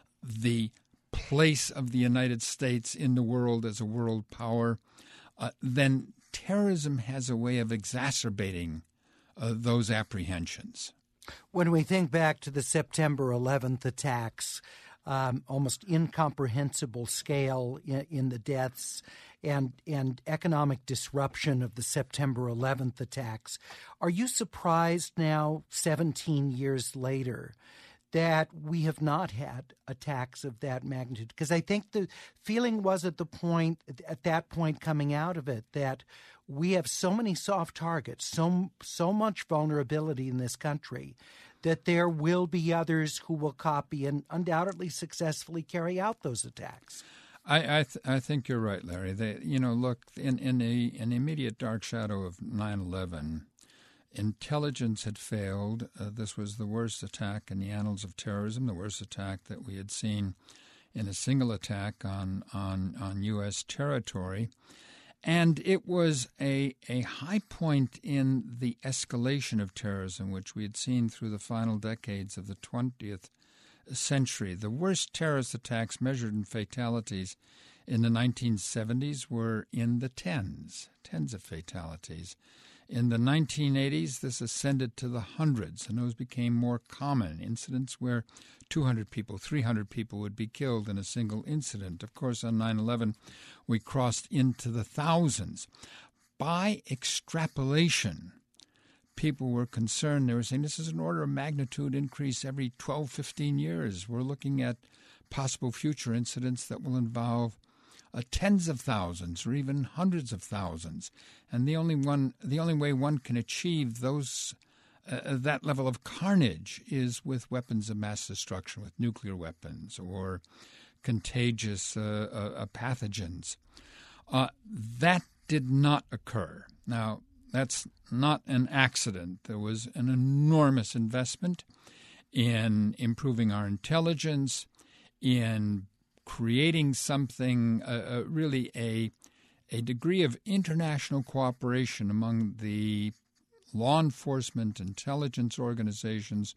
the place of the United States in the world as a world power, uh, then terrorism has a way of exacerbating uh, those apprehensions. When we think back to the September eleventh attacks, um, almost incomprehensible scale in, in the deaths and and economic disruption of the September eleventh attacks, are you surprised now, seventeen years later, that we have not had attacks of that magnitude? Because I think the feeling was at the point, at that point coming out of it, that we have so many soft targets, so so much vulnerability in this country, that there will be others who will copy and undoubtedly successfully carry out those attacks. I I, th- I think you're right, Larry. They, you know, look, in in the in the immediate dark shadow of nine eleven, intelligence had failed. Uh, this was the worst attack in the annals of terrorism, the worst attack that we had seen in a single attack on on, on U S territory. And it was a, a high point in the escalation of terrorism, which we had seen through the final decades of the twentieth century. The worst terrorist attacks measured in fatalities in the nineteen seventies were in the tens, tens of fatalities. In the nineteen eighties, this ascended to the hundreds, and those became more common, incidents where two hundred people, three hundred people would be killed in a single incident. Of course, on nine eleven, we crossed into the thousands. By extrapolation, people were concerned. They were saying this is an order of magnitude increase every twelve, fifteen years. We're looking at possible future incidents that will involve uh, tens of thousands or even hundreds of thousands. And the only one, the only way one can achieve those uh, that level of carnage is with weapons of mass destruction, with nuclear weapons or contagious uh, uh, pathogens. Uh, that did not occur. Now, that's not an accident. There was an enormous investment in improving our intelligence, in creating something, uh, uh, really a, a degree of international cooperation among the law enforcement intelligence organizations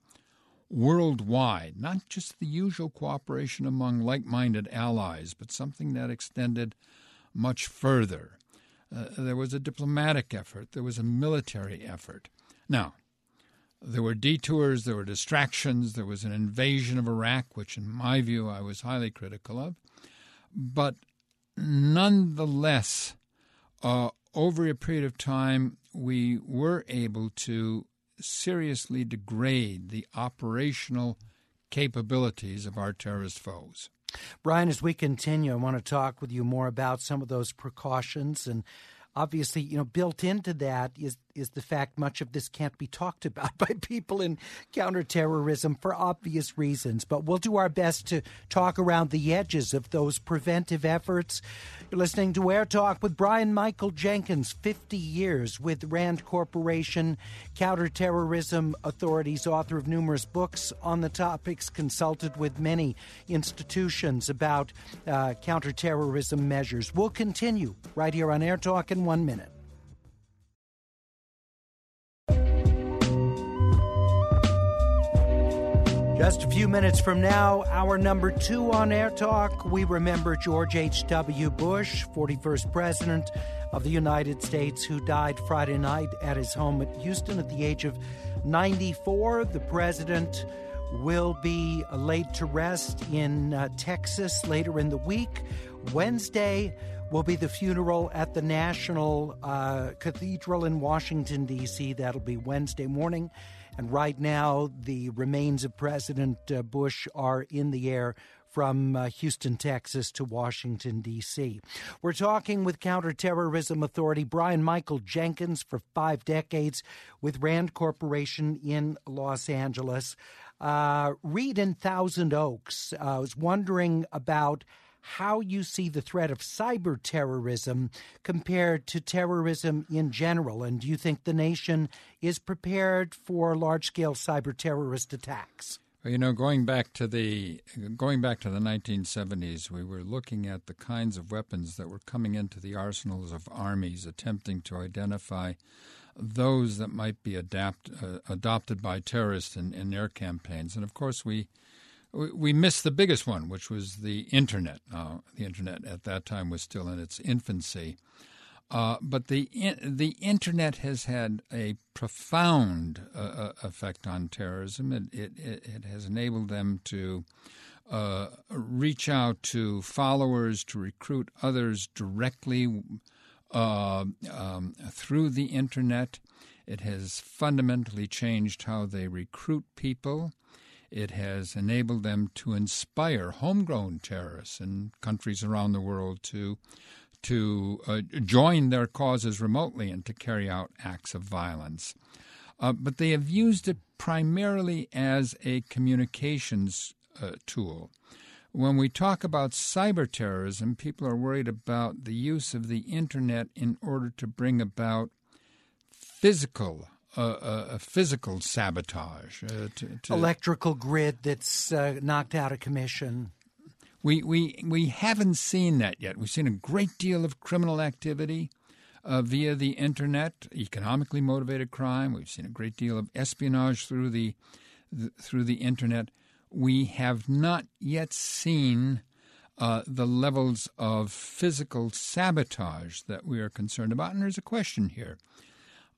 worldwide, not just the usual cooperation among like-minded allies, but something that extended much further. Uh, there was a diplomatic effort. There was a military effort. Now, there were detours, there were distractions, there was an invasion of Iraq, which in my view I was highly critical of. But nonetheless, uh, over a period of time, we were able to seriously degrade the operational capabilities of our terrorist foes. Brian, as we continue, I want to talk with you more about some of those precautions. And obviously, you know, built into that is is the fact much of this can't be talked about by people in counterterrorism for obvious reasons. But we'll do our best to talk around the edges of those preventive efforts. You're listening to Air Talk with Brian Michael Jenkins, fifty years with RAND Corporation, counterterrorism authorities, author of numerous books on the topics, consulted with many institutions about uh, counterterrorism measures. We'll continue right here on Air Talk in one minute. Just a few minutes from now, hour number two on Air Talk, we remember George H W. Bush, forty-first President of the United States, who died Friday night at his home at Houston at the age of ninety-four. The President will be laid to rest in uh, Texas later in the week. Wednesday will be the funeral at the National uh, Cathedral in Washington, D C That'll be Wednesday morning. And right now, the remains of President uh, Bush are in the air from uh, Houston, Texas to Washington, D C We're talking with counterterrorism authority Brian Michael Jenkins for five decades with RAND Corporation in Los Angeles. Uh, Reed in Thousand Oaks uh, was wondering about how you see the threat of cyber terrorism compared to terrorism in general. And do you think the nation is prepared for large-scale cyber terrorist attacks? Well, you know, going back to the going back to the nineteen seventies, we were looking at the kinds of weapons that were coming into the arsenals of armies, attempting to identify those that might be adapt, uh, adopted by terrorists in, in their campaigns. And, of course, we We missed the biggest one, which was the Internet. Uh, the Internet at that time was still in its infancy. Uh, but the in, the Internet has had a profound uh, effect on terrorism. It, it, it has enabled them to uh, reach out to followers, to recruit others directly uh, um, through the Internet. It has fundamentally changed how they recruit people. It has enabled them to inspire homegrown terrorists in countries around the world to to uh, join their causes remotely and to carry out acts of violence. Uh, but they have used it primarily as a communications uh, tool. When we talk about cyber terrorism, people are worried about the use of the Internet in order to bring about physical Uh, uh, physical sabotage. Uh, to, to Electrical grid that's uh, knocked out of commission. We, we, we haven't seen that yet. We've seen a great deal of criminal activity uh, via the Internet, economically motivated crime. We've seen a great deal of espionage through the, the through the Internet. We have not yet seen uh, the levels of physical sabotage that we are concerned about. And there's a question here.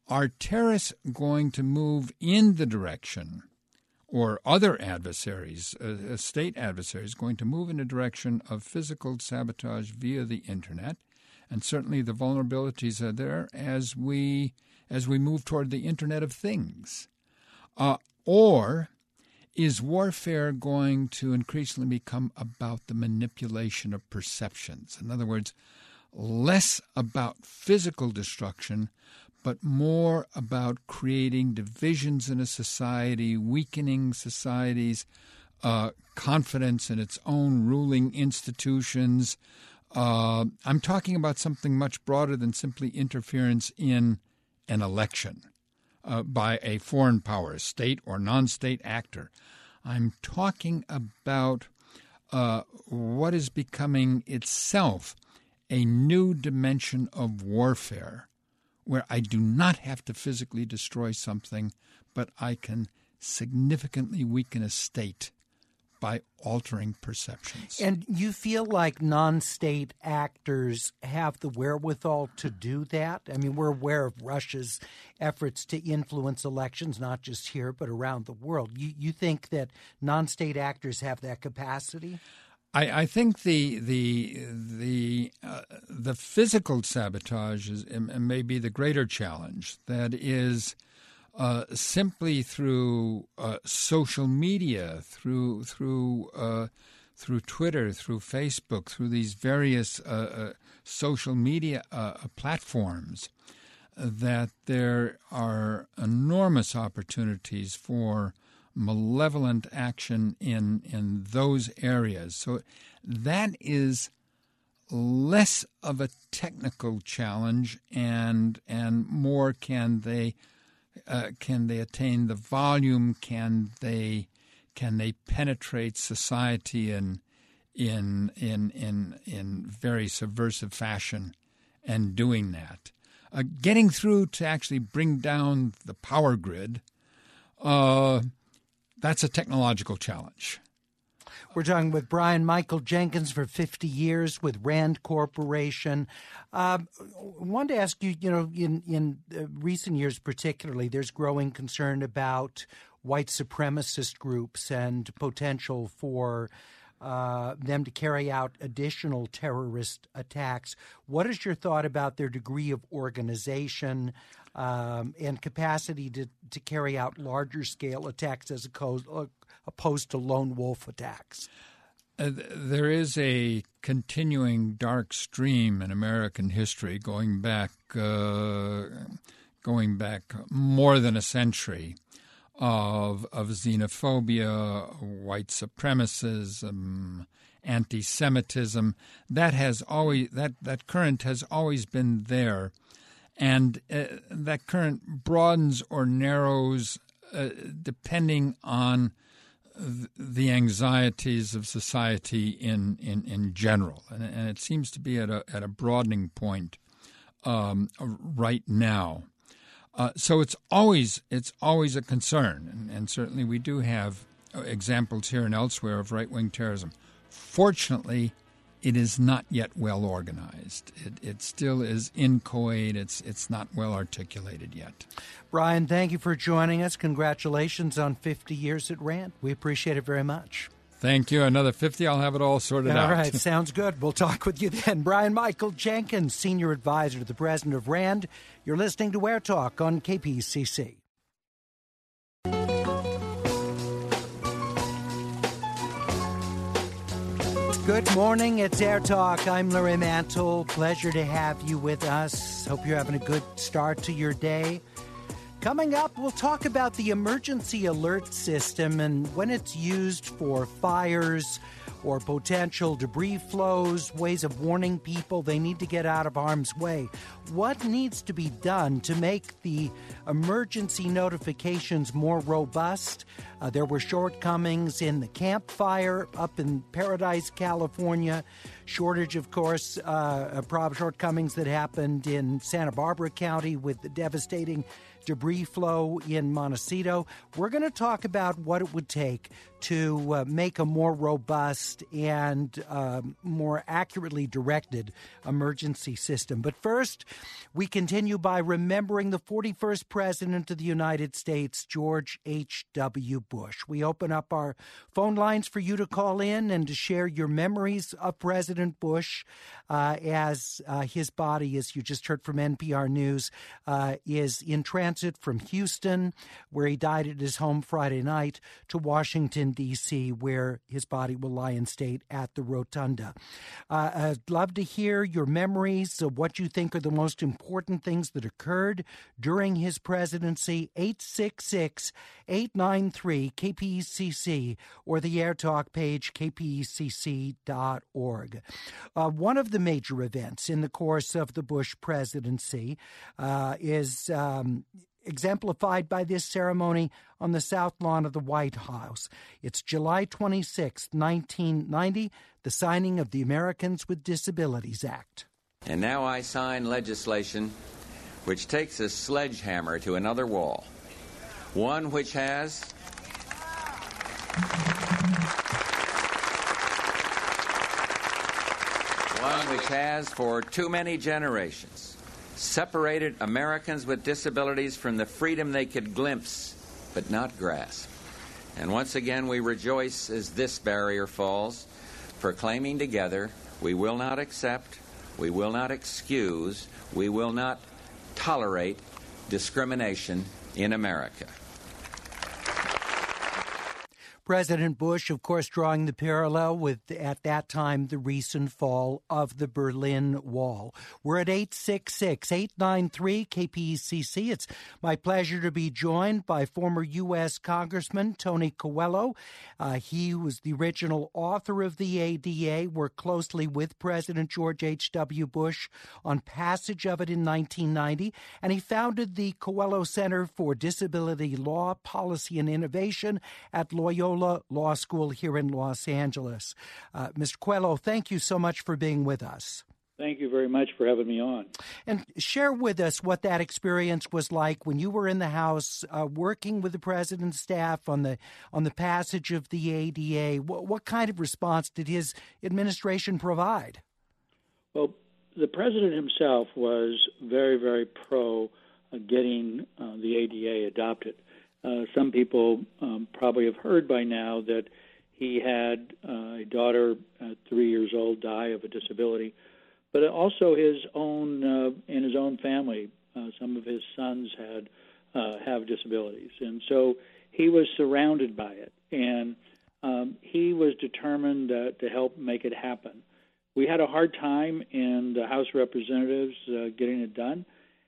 are terrorists going to move in the direction, or other adversaries, uh, state adversaries, going to move in the direction of physical sabotage via the Internet? And certainly the vulnerabilities are there as we as we move toward the Internet of Things. Uh, or is warfare going to increasingly become about the manipulation of perceptions? In other words, less about physical destruction, but more about creating divisions in a society, weakening society's uh, confidence in its own ruling institutions. Uh, I'm talking about something much broader than simply interference in an election uh, by a foreign power, state or non-state actor. I'm talking about uh, what is becoming itself a new dimension of warfare, where I do not have to physically destroy something, but I can significantly weaken a state by altering perceptions. And you feel like non-state actors have the wherewithal to do that? I mean, we're aware of Russia's efforts to influence elections, not just here, but around the world. You, you think that non-state actors have that capacity? I, I think the the the uh, the physical sabotage is may be the greater challenge. That is, uh, simply through uh, social media, through through uh, through Twitter, through Facebook, through these various uh, uh, social media uh, platforms, that there are enormous opportunities for malevolent action in in those areas. So that is less of a technical challenge, and and more can they uh, can they attain the volume? Can they can they penetrate society in in in in in very subversive fashion, and doing that, uh, getting through to actually bring down the power grid. Uh, That's a technological challenge. We're talking with Brian Michael Jenkins for fifty years with RAND Corporation. Um, I wanted to ask you, you know, in, in recent years particularly, there's growing concern about white supremacist groups and potential for uh, them to carry out additional terrorist attacks. What is your thought about their degree of organization Um, and capacity to, to carry out larger-scale attacks as opposed, uh, opposed to lone wolf attacks? Uh, there is a continuing dark stream in American history going back uh, going back more than a century of of xenophobia, white supremacism, anti-Semitism. That has always that, that current has always been there. And uh, that current broadens or narrows uh, depending on th- the anxieties of society in, in, in general. And, and it seems to be at a, at a broadening point um, right now. Uh, so it's always it's always a concern. And, and certainly we do have examples here and elsewhere of right-wing terrorism. Fortunately, it is not yet well organized. It, it still is inchoate. It's it's not well articulated yet. Brian, thank you for joining us. Congratulations on fifty years at RAND. We appreciate it very much. Thank you. Another fifty, I'll have it all sorted all out. All right, sounds good. We'll talk with you then. Brian Michael Jenkins, Senior Advisor to the President of RAND. You're listening to Where Talk on K P C C. Good morning. It's Air Talk. I'm Larry Mantle. Pleasure to have you with us. Hope you're having a good start to your day. Coming up, we'll talk about the emergency alert system and when it's used for fires or potential debris flows, ways of warning people they need to get out of harm's way. What needs to be done to make the emergency notifications more robust? Uh, there were shortcomings in the Camp Fire up in Paradise, California. Shortage, of course, uh, shortcomings that happened in Santa Barbara County with the devastating debris flow in Montecito. We're going to talk about what it would take to uh, make a more robust and uh, more accurately directed emergency system. But first, we continue by remembering the forty-first President of the United States, George H W. Bush. We open up our phone lines for you to call in and to share your memories of President Bush uh, as uh, his body, as you just heard from N P R News, uh, is in transit from Houston, where he died at his home Friday night, to Washington, D C, where his body will lie in state at the Rotunda. Uh, I'd love to hear your memories of what you think are the most important things that occurred during his presidency. eight six six, eight nine three, K P E C C or the AirTalk page, k p e c c dot org. Uh, one of the major events in the course of the Bush presidency uh, is um, exemplified by this ceremony on the South Lawn of the White House. It's July twenty-sixth, nineteen ninety, the signing of the Americans with Disabilities Act. And now I sign legislation which takes a sledgehammer to another wall, one which has one which has for too many generations separated Americans with disabilities from the freedom they could glimpse but not grasp. And once again we rejoice as this barrier falls, proclaiming together, we will not accept, we will not excuse, we will not tolerate discrimination in America. President Bush, of course, drawing the parallel with, at that time, the recent fall of the Berlin Wall. We're at eight six six, eight nine three, K P E C C. It's my pleasure to be joined by former U S Congressman Tony Coelho. Uh, he was the original author of the A D A, worked closely with President George H W. Bush on passage of it in nineteen ninety, and he founded the Coelho Center for Disability Law, Policy, and Innovation at Loyola Law School here in Los Angeles. Uh, Mister Coelho, thank you so much for being with us. Thank you very much for having me on. And share with us what that experience was like when you were in the House uh, working with the President's staff on the on the passage of the A D A. What, what kind of response did his administration provide? Well, the President himself was very, very pro uh, getting uh, the A D A adopted. Uh, some people um, probably have heard by now that he had uh, a daughter at three years old die of a disability, but also his own uh, in his own family, uh, some of his sons had uh, have disabilities, and so he was surrounded by it, and um, he was determined uh, to help make it happen. We had a hard time in the House of Representatives uh, getting it done,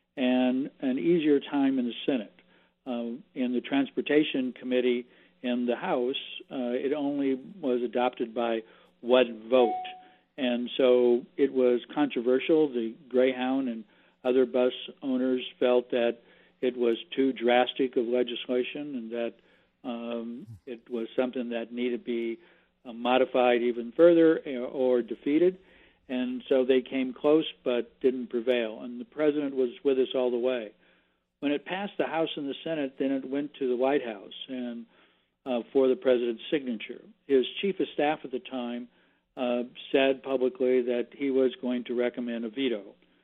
and an easier time in the Senate. Uh, in the Transportation Committee in the House, uh, it only was adopted by one vote. And so it was controversial. The Greyhound and other bus owners felt that it was too drastic of legislation and that um, it was something that needed to be uh, modified even further or, or defeated. And so they came close but didn't prevail. And the President was with us all the way. When it passed the House and the Senate, then it went to the White House and uh, for the President's signature. His chief of staff at the time uh, said publicly that he was going to recommend a veto.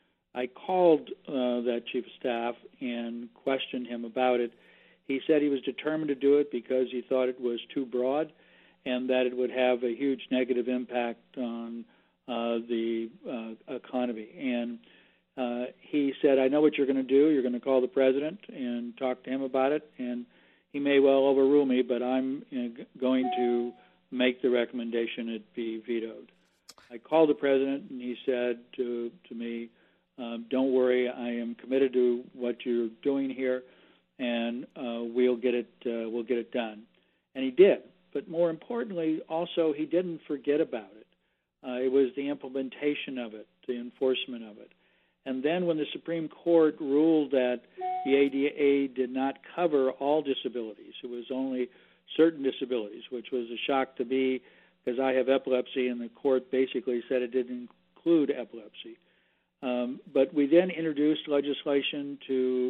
I called uh, that chief of staff and questioned him about it. He said he was determined to do it because he thought it was too broad and that it would have a huge negative impact on uh, the uh, economy. And Uh, he said, I know what you're going to do. You're going to call the president and talk to him about it, and he may well overrule me, but I'm you know, going to make the recommendation it be vetoed. I called the president, and he said to, to me, um, don't worry, I am committed to what you're doing here, and uh, we'll get it uh, we'll get it done. And he did. But more importantly, also, he didn't forget about it. Uh, it was the implementation of it, the enforcement of it. And then when the Supreme Court ruled that the A D A did not cover all disabilities, it was only certain disabilities, which was a shock to me because I have epilepsy, and the court basically said it didn't include epilepsy. Um, but we then introduced legislation to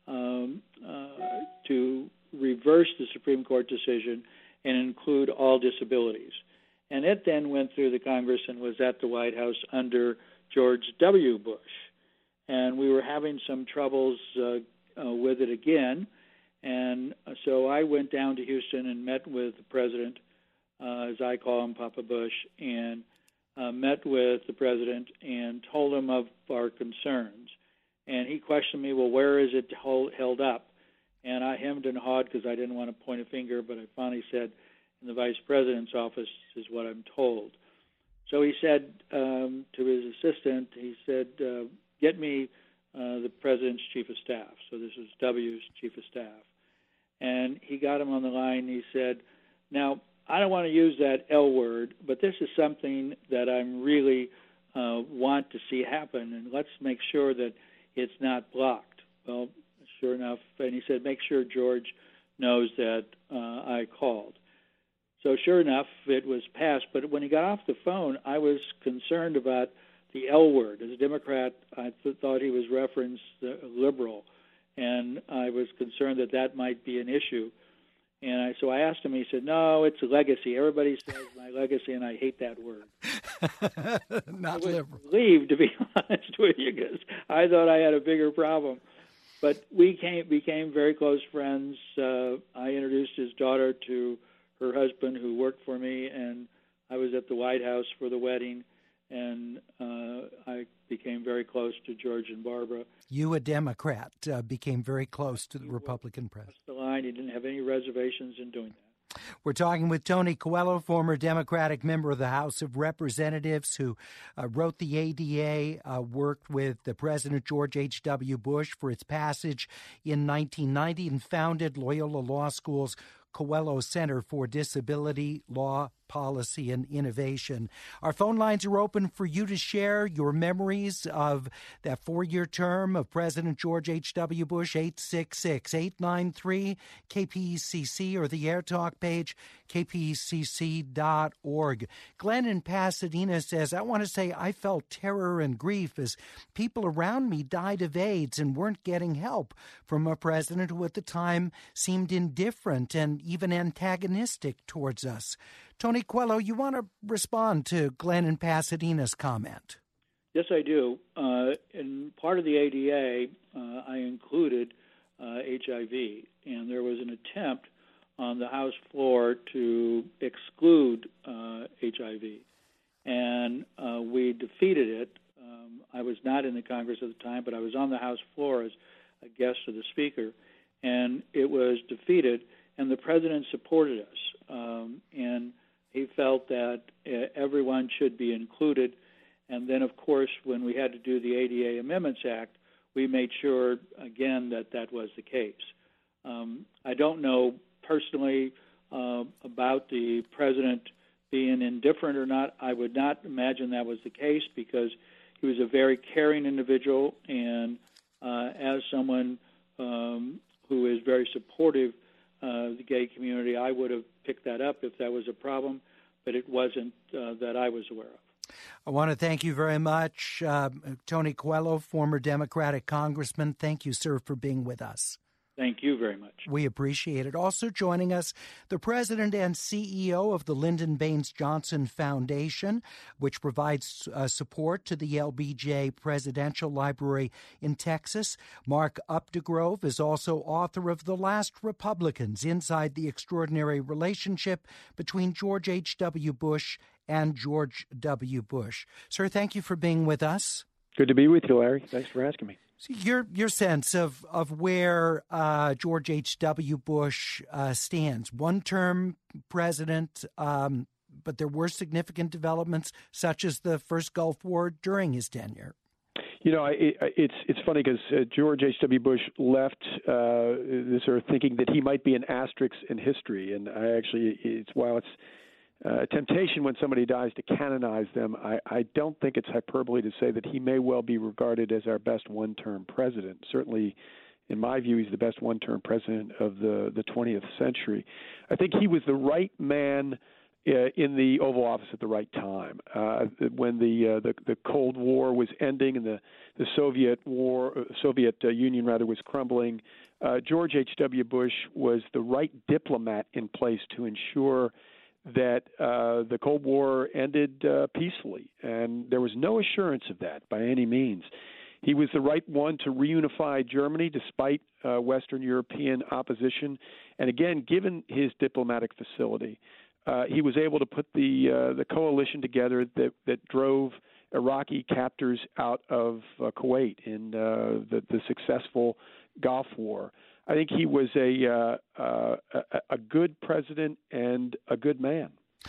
um, uh, to reverse the Supreme Court decision and include all disabilities. And it then went through the Congress and was at the White House under George W. Bush. And we were having some troubles uh, uh, with it again. And so I went down to Houston and met with the president, uh, as I call him, Papa Bush, and uh, met with the president and told him of our concerns. And he questioned me, well, where is it hold, held up? And I hemmed and hawed because I didn't want to point a finger, but I finally said, in the vice president's office is what I'm told. So he said um, to his assistant, he said, uh, get me uh, the president's chief of staff. So this was W's chief of staff. And he got him on the line. He said, now, I don't want to use that L word, but this is something that I really uh, want to see happen, and let's make sure that it's not blocked. Well, sure enough, and he said, make sure George knows that uh, I called. So sure enough, it was passed. But when he got off the phone, I was concerned about the L word. As a Democrat, I th- thought he was referenced uh, liberal, and I was concerned that that might be an issue. And I, so I asked him, he said, no, it's a legacy. Everybody says my legacy, and I hate that word. Not I was liberal. relieved, to be honest with you, because I thought I had a bigger problem. But we came, became very close friends. Uh, I introduced his daughter to her husband, who worked for me, and I was at the White House for the wedding, and uh, I became very close to George and Barbara. You, a Democrat, uh, became very close to the Republican president. The line, he didn't have any reservations in doing that. We're talking with Tony Coelho, former Democratic member of the House of Representatives, who uh, wrote the A D A, uh, worked with the President George H W. Bush for its passage in nineteen ninety, and founded Loyola Law School's Coelho Center for Disability Law, Policy, and Innovation. Our phone lines are open for you to share your memories of that four-year term of President George H W. Bush. Eight six six, eight nine three, K P E C C or the AirTalk page, K P E C C dot org. Glenn in Pasadena says, I want to say I felt terror and grief as people around me died of AIDS and weren't getting help from a president who at the time seemed indifferent and even antagonistic towards us. Tony Coelho, you want to respond to Glenn in Pasadena's comment? Yes, I do. Uh, in part of the A D A, uh, I included uh, H I V, and there was an attempt on the House floor to exclude uh, H I V, and uh, we defeated it. Um, I was not in the Congress at the time, but I was on the House floor as a guest of the Speaker, and it was defeated, and the President supported us, um, and he felt that uh, everyone should be included. And then, of course, when we had to do the A D A Amendments Act, we made sure, again, that that was the case. Um, I don't know personally uh, about the president being indifferent or not. I would not imagine that was the case because he was a very caring individual, and uh, as someone um, who is very supportive of the gay community, I would have picked that up if that was a problem, but it wasn't uh, that I was aware of. I want to thank you very much, uh, Tony Coelho, former Democratic congressman. Thank you, sir, for being with us. Thank you very much. We appreciate it. Also joining us, the president and C E O of the Lyndon Baines Johnson Foundation, which provides uh, support to the L B J Presidential Library in Texas. Mark Updegrove is also author of The Last Republicans, Inside the Extraordinary Relationship Between George H W. Bush and George W. Bush. Sir, thank you for being with us. Good to be with you, Larry. Thanks for asking me. So your your sense of of where uh, George H W. Bush uh, stands, one-term president, um, but there were significant developments such as the first Gulf War during his tenure. You know, it, it's it's funny because uh, George H W. Bush left uh, this sort of thinking that he might be an asterisk in history, and I actually, it's while it's Uh, temptation when somebody dies to canonize them, I, I don't think it's hyperbole to say that he may well be regarded as our best one-term president. Certainly, in my view, he's the best one-term president of the, the twentieth century. I think he was the right man uh, in the Oval Office at the right time. Uh, when the, uh, the the Cold War was ending and the, the Soviet War, uh, Soviet uh, Union rather, was crumbling, uh, George H W. Bush was the right diplomat in place to ensure that uh, the Cold War ended uh, peacefully, and there was no assurance of that by any means. He was the right one to reunify Germany despite uh, Western European opposition. And again, given his diplomatic facility, uh, he was able to put the uh, the coalition together that, that drove Iraqi captors out of uh, Kuwait in uh, the, the successful Gulf War. I think he was a, uh, uh, a a good president and a good man.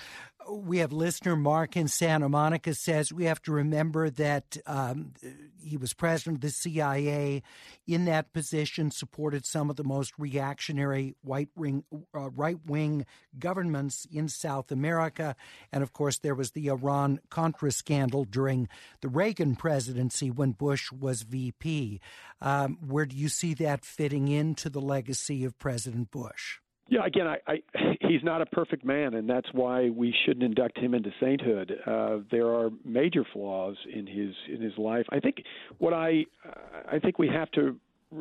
We have listener Mark in Santa Monica says we have to remember that um, he was president of the C I A. In that position, supported some of the most reactionary right-wing, uh, right-wing governments in South America. And, of course, there was the Iran-Contra scandal during the Reagan presidency when Bush was V P. Um, where do you see that fitting into the legacy of President Bush? Yeah, again, I, I, he's not a perfect man, and that's why we shouldn't induct him into sainthood. Uh, there are major flaws in his in his life. I think what I I think we have to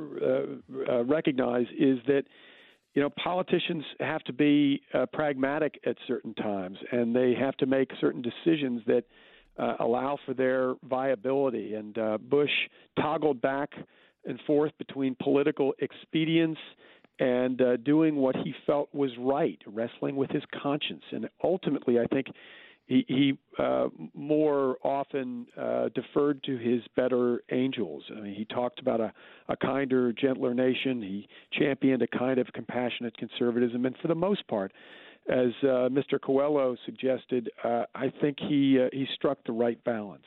uh, uh, recognize is that you know politicians have to be uh, pragmatic at certain times, and they have to make certain decisions that uh, allow for their viability. And uh, Bush toggled back and forth between political expedience and uh, doing what he felt was right, wrestling with his conscience. And ultimately, I think he, he uh, more often uh, deferred to his better angels. I mean, he talked about a, a kinder, gentler nation. He championed a kind of compassionate conservatism. And for the most part, as uh, Mister Coelho suggested, uh, I think he uh, he struck the right balance.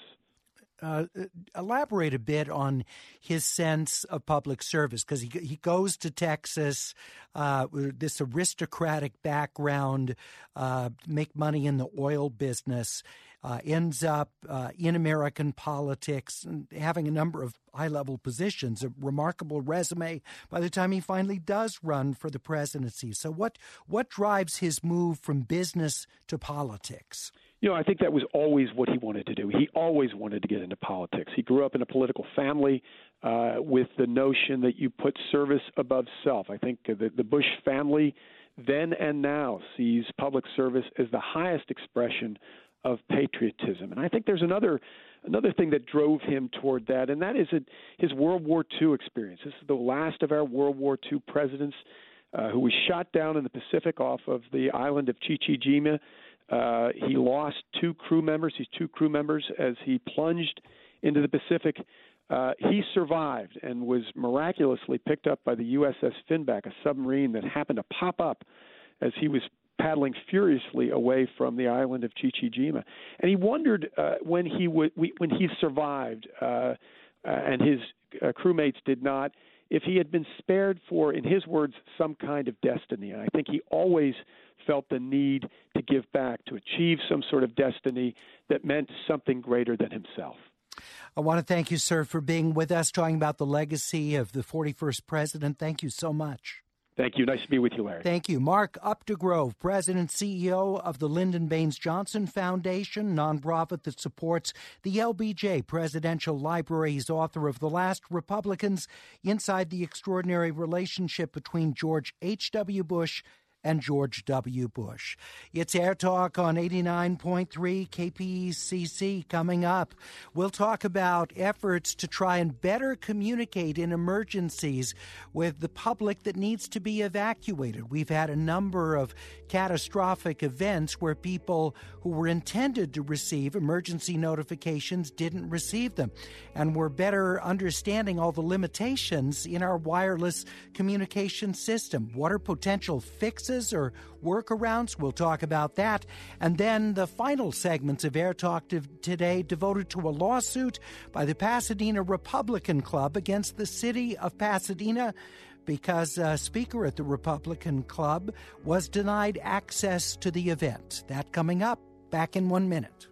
Uh, elaborate a bit on his sense of public service, because he he goes to Texas, uh, with this aristocratic background, uh, make money in the oil business, uh, ends up uh, in American politics, and having a number of high-level positions, a remarkable resume by the time he finally does run for the presidency. So what what drives his move from business to politics? You know, I think that was always what he wanted to do. He always wanted to get into politics. He grew up in a political family uh, with the notion that you put service above self. I think the, the Bush family then and now sees public service as the highest expression of patriotism. And I think there's another another thing that drove him toward that, and that is a, his World War Two experience. This is the last of our World War Two presidents uh, who was shot down in the Pacific off of the island of Chichijima. Uh, he lost two crew members, his two crew members, as he plunged into the Pacific. Uh, he survived and was miraculously picked up by the U S S Finback, a submarine that happened to pop up as he was paddling furiously away from the island of Chichijima. And he wondered uh, when he would, we, when he survived uh, uh, and his uh, crewmates did not, if he had been spared for, in his words, some kind of destiny. And I think he always felt the need to give back, to achieve some sort of destiny that meant something greater than himself. I want to thank you, sir, for being with us, talking about the legacy of the forty-first president. Thank you so much. Thank you. Nice to be with you, Larry. Thank you. Mark Updegrove, President and C E O of the Lyndon Baines Johnson Foundation, nonprofit that supports the L B J Presidential Library. He's author of The Last Republicans, Inside the Extraordinary Relationship Between George H W. Bush and George W. Bush. It's Air Talk on eighty-nine point three K P E C C coming up. We'll talk about efforts to try and better communicate in emergencies with the public that needs to be evacuated. We've had a number of catastrophic events where people who were intended to receive emergency notifications didn't receive them. And we're better understanding all the limitations in our wireless communication system. What are potential fixes or workarounds? We'll talk about that. And then the final segments of Air Talk today devoted to a lawsuit by the Pasadena Republican Club against the city of Pasadena because a speaker at the Republican Club was denied access to the event. That coming up. Back in one minute.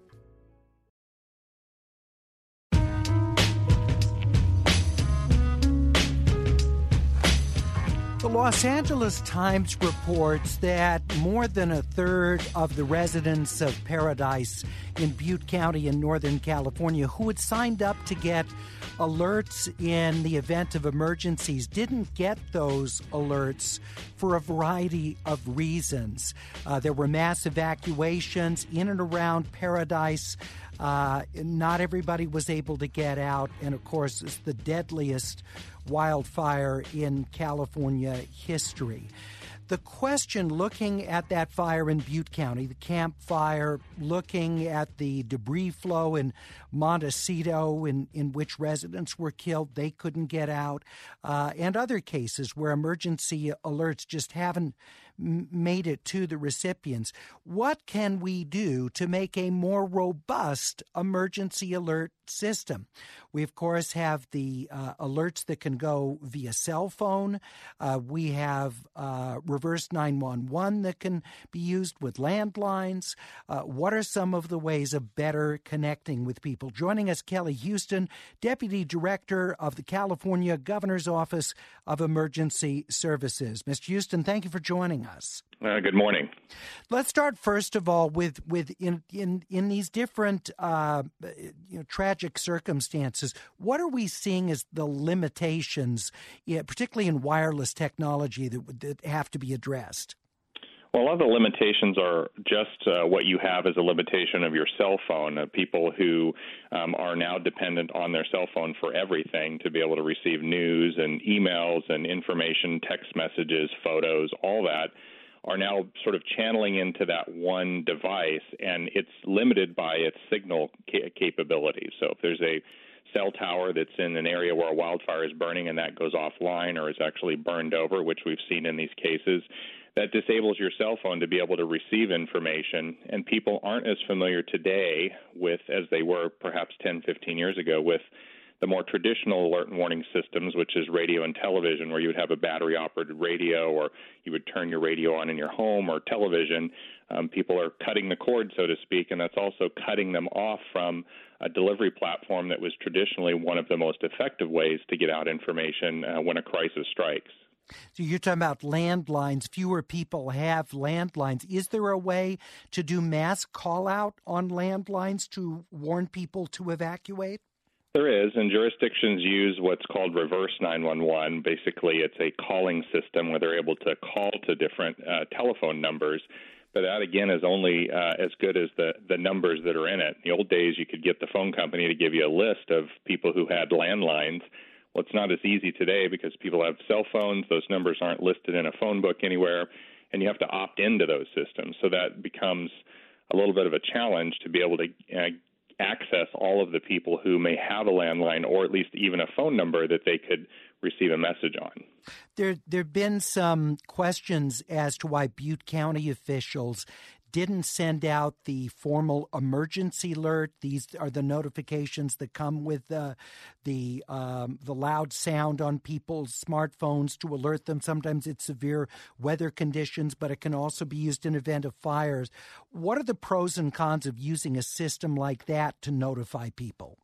The Los Angeles Times reports that more than a third of the residents of Paradise in Butte County in Northern California who had signed up to get alerts in the event of emergencies didn't get those alerts for a variety of reasons. Uh, there were mass evacuations in and around Paradise. Uh, not everybody was able to get out, and of course, it's the deadliest wildfire in California history. The question, looking at that fire in Butte County, the Camp Fire, looking at the debris flow in Montecito in, in which residents were killed, they couldn't get out, uh, and other cases where emergency alerts just haven't made it to the recipients. What can we do to make a more robust emergency alert system? We, of course, have the uh, alerts that can go via cell phone. Uh, we have uh, reverse nine one one that can be used with landlines. Uh, what are some of the ways of better connecting with people? Joining us, Kelly Houston, Deputy Director of the California Governor's Office of Emergency Services. Mister Houston, thank you for joining us. Uh, good morning. Let's start first of all with with in in, in these different uh, you know, tragic circumstances. What are we seeing as the limitations, particularly in wireless technology, that that have to be addressed? Well, a lot of the limitations are just uh, what you have as a limitation of your cell phone. Uh, people who um, are now dependent on their cell phone for everything to be able to receive news and emails and information, text messages, photos, all that are now sort of channeling into that one device, and it's limited by its signal ca- capabilities. So if there's a cell tower that's in an area where a wildfire is burning and that goes offline or is actually burned over, which we've seen in these cases, that disables your cell phone to be able to receive information. And people aren't as familiar today with, as they were perhaps ten, fifteen years ago, with the more traditional alert and warning systems, which is radio and television, where you would have a battery-operated radio, or you would turn your radio on in your home or television. Um, people are cutting the cord, so to speak, and that's also cutting them off from a delivery platform that was traditionally one of the most effective ways to get out information uh, when a crisis strikes. So you're talking about landlines. Fewer people have landlines. Is there a way to do mass call-out on landlines to warn people to evacuate? There is, and jurisdictions use what's called reverse nine one one. Basically, it's a calling system where they're able to call to different uh, telephone numbers, but that, again, is only uh, as good as the, the numbers that are in it. In the old days, you could get the phone company to give you a list of people who had landlines. Well, it's not as easy today because people have cell phones. Those numbers aren't listed in a phone book anywhere, and you have to opt into those systems. So that becomes a little bit of a challenge to be able to uh, access all of the people who may have a landline or at least even a phone number that they could receive a message on. There there have been some questions as to why Butte County officials didn't send out the formal emergency alert. These are the notifications that come with uh, the um, the loud sound on people's smartphones to alert them. Sometimes it's severe weather conditions, but it can also be used in event of fires. What are the pros and cons of using a system like that to notify people?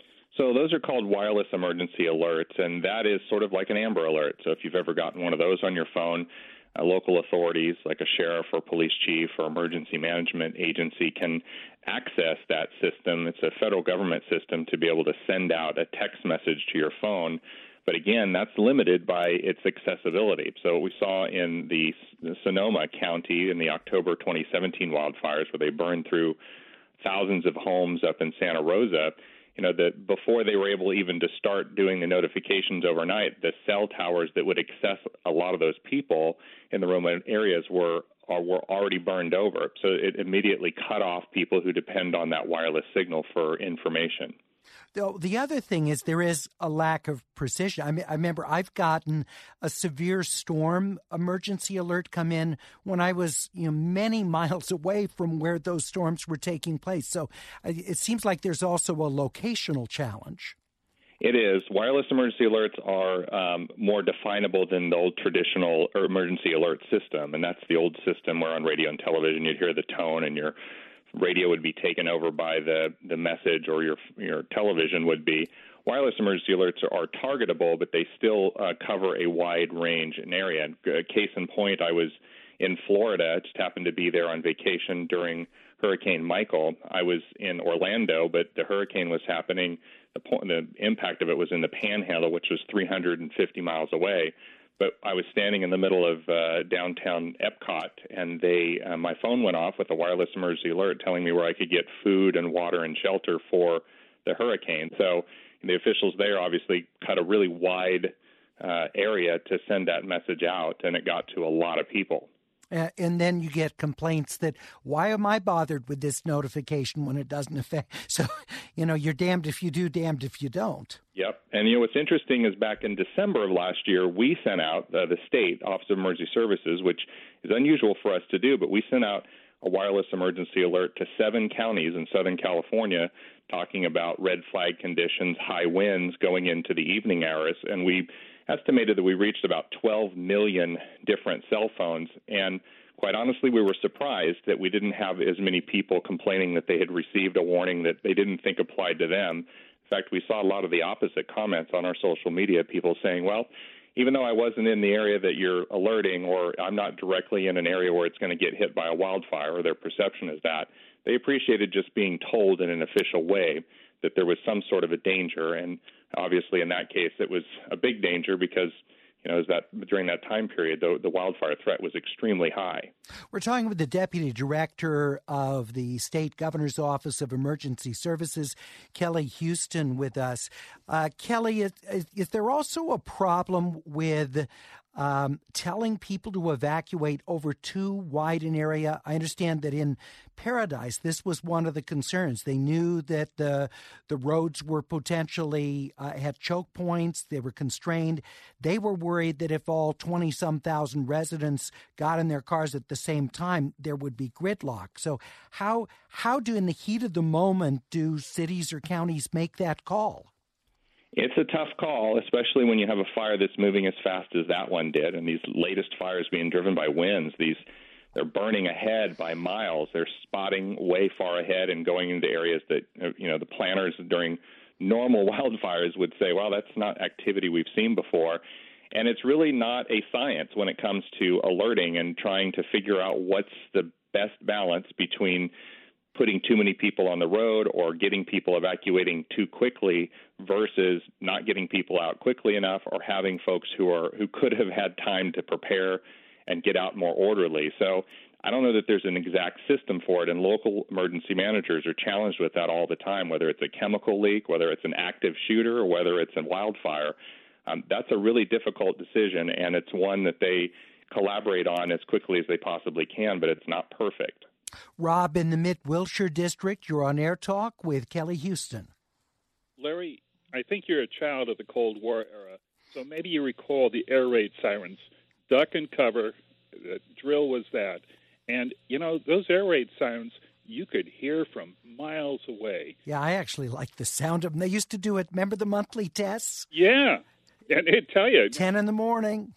So those are called wireless emergency alerts, and that is sort of like an Amber Alert. So if you've ever gotten one of those on your phone, Uh, local authorities like a sheriff or police chief or emergency management agency can access that system. It's a federal government system to be able to send out a text message to your phone. But again, that's limited by its accessibility. So what we saw in the, the Sonoma County in the October twenty seventeen wildfires, where they burned through thousands of homes up in Santa Rosa, you know, that before they were able even to start doing the notifications overnight, the cell towers that would access a lot of those people in the remote areas were are, were already burned over. So it immediately cut off people who depend on that wireless signal for information. The other thing is there is a lack of precision. I mean, I remember I've gotten a severe storm emergency alert come in when I was, you know, many miles away from where those storms were taking place. So it seems like there's also a locational challenge. It is. Wireless emergency alerts are um, more definable than the old traditional emergency alert system, and that's the old system where on radio and television you'd hear the tone and your radio would be taken over by the, the message, or your your television would be. wireless emergency alerts are, are targetable, but they still uh, cover a wide range and area. And, uh, case in point, I was in Florida. I just happened to be there on vacation during Hurricane Michael. I was in Orlando, but the hurricane was happening. The, point, the impact of it was in the Panhandle, which was three hundred fifty miles away. But I was standing in the middle of uh, downtown Epcot, and they uh, my phone went off with a wireless emergency alert telling me where I could get food and water and shelter for the hurricane. So the officials there obviously cut a really wide uh, area to send that message out, and it got to a lot of people. Uh, and then you get complaints that, why am I bothered with this notification when it doesn't affect? So, you know, you're damned if you do, damned if you don't. Yep. And, you know, what's interesting is back in December of last year, we sent out, uh, the state Office of Emergency Services, which is unusual for us to do, but we sent out a wireless emergency alert to seven counties in Southern California talking about red flag conditions, high winds going into the evening hours. And we estimated that we reached about twelve million different cell phones. And quite honestly, we were surprised that we didn't have as many people complaining that they had received a warning that they didn't think applied to them. In fact, we saw a lot of the opposite comments on our social media, people saying, well, even though I wasn't in the area that you're alerting, or I'm not directly in an area where it's going to get hit by a wildfire, or their perception is that, they appreciated just being told in an official way that there was some sort of a danger. And obviously in that case, it was a big danger because, you know, is that during that time period, the, the wildfire threat was extremely high. We're talking with the Deputy Director of the State Governor's Office of Emergency Services, Kelly Houston, with us. Uh, Kelly, is, is there also a problem with um, telling people to evacuate over too wide an area? I understand that in Paradise, this was one of the concerns. They knew that the the roads were potentially uh, had choke points. They were constrained. They were worried that if all twenty-some thousand residents got in their cars at the same time, there would be gridlock. So how how do, in the heat of the moment, do cities or counties make that call? It's a tough call, especially when you have a fire that's moving as fast as that one did, and these latest fires being driven by winds. These They're burning ahead by miles. They're spotting way far ahead and going into areas that, you know, the planners during normal wildfires would say, well, that's not activity we've seen before. And it's really not a science when it comes to alerting and trying to figure out what's the best balance between putting too many people on the road or getting people evacuating too quickly versus not getting people out quickly enough, or having folks who are who could have had time to prepare and get out more orderly. So I don't know that there's an exact system for it, and local emergency managers are challenged with that all the time, whether it's a chemical leak, whether it's an active shooter, or whether it's a wildfire. Um, that's a really difficult decision, and it's one that they collaborate on as quickly as they possibly can, but it's not perfect. Rob, in the Mid-Wilshire District, you're on Air Talk with Kelly Houston. Larry, I think you're a child of the Cold War era, so maybe you recall the air raid sirens. Duck and cover, the drill was that. And, you know, those air raid sirens, you could hear from miles away. Yeah, I actually like the sound of them. They used to do it. Remember the monthly tests? Yeah. And it'd tell you. ten in the morning.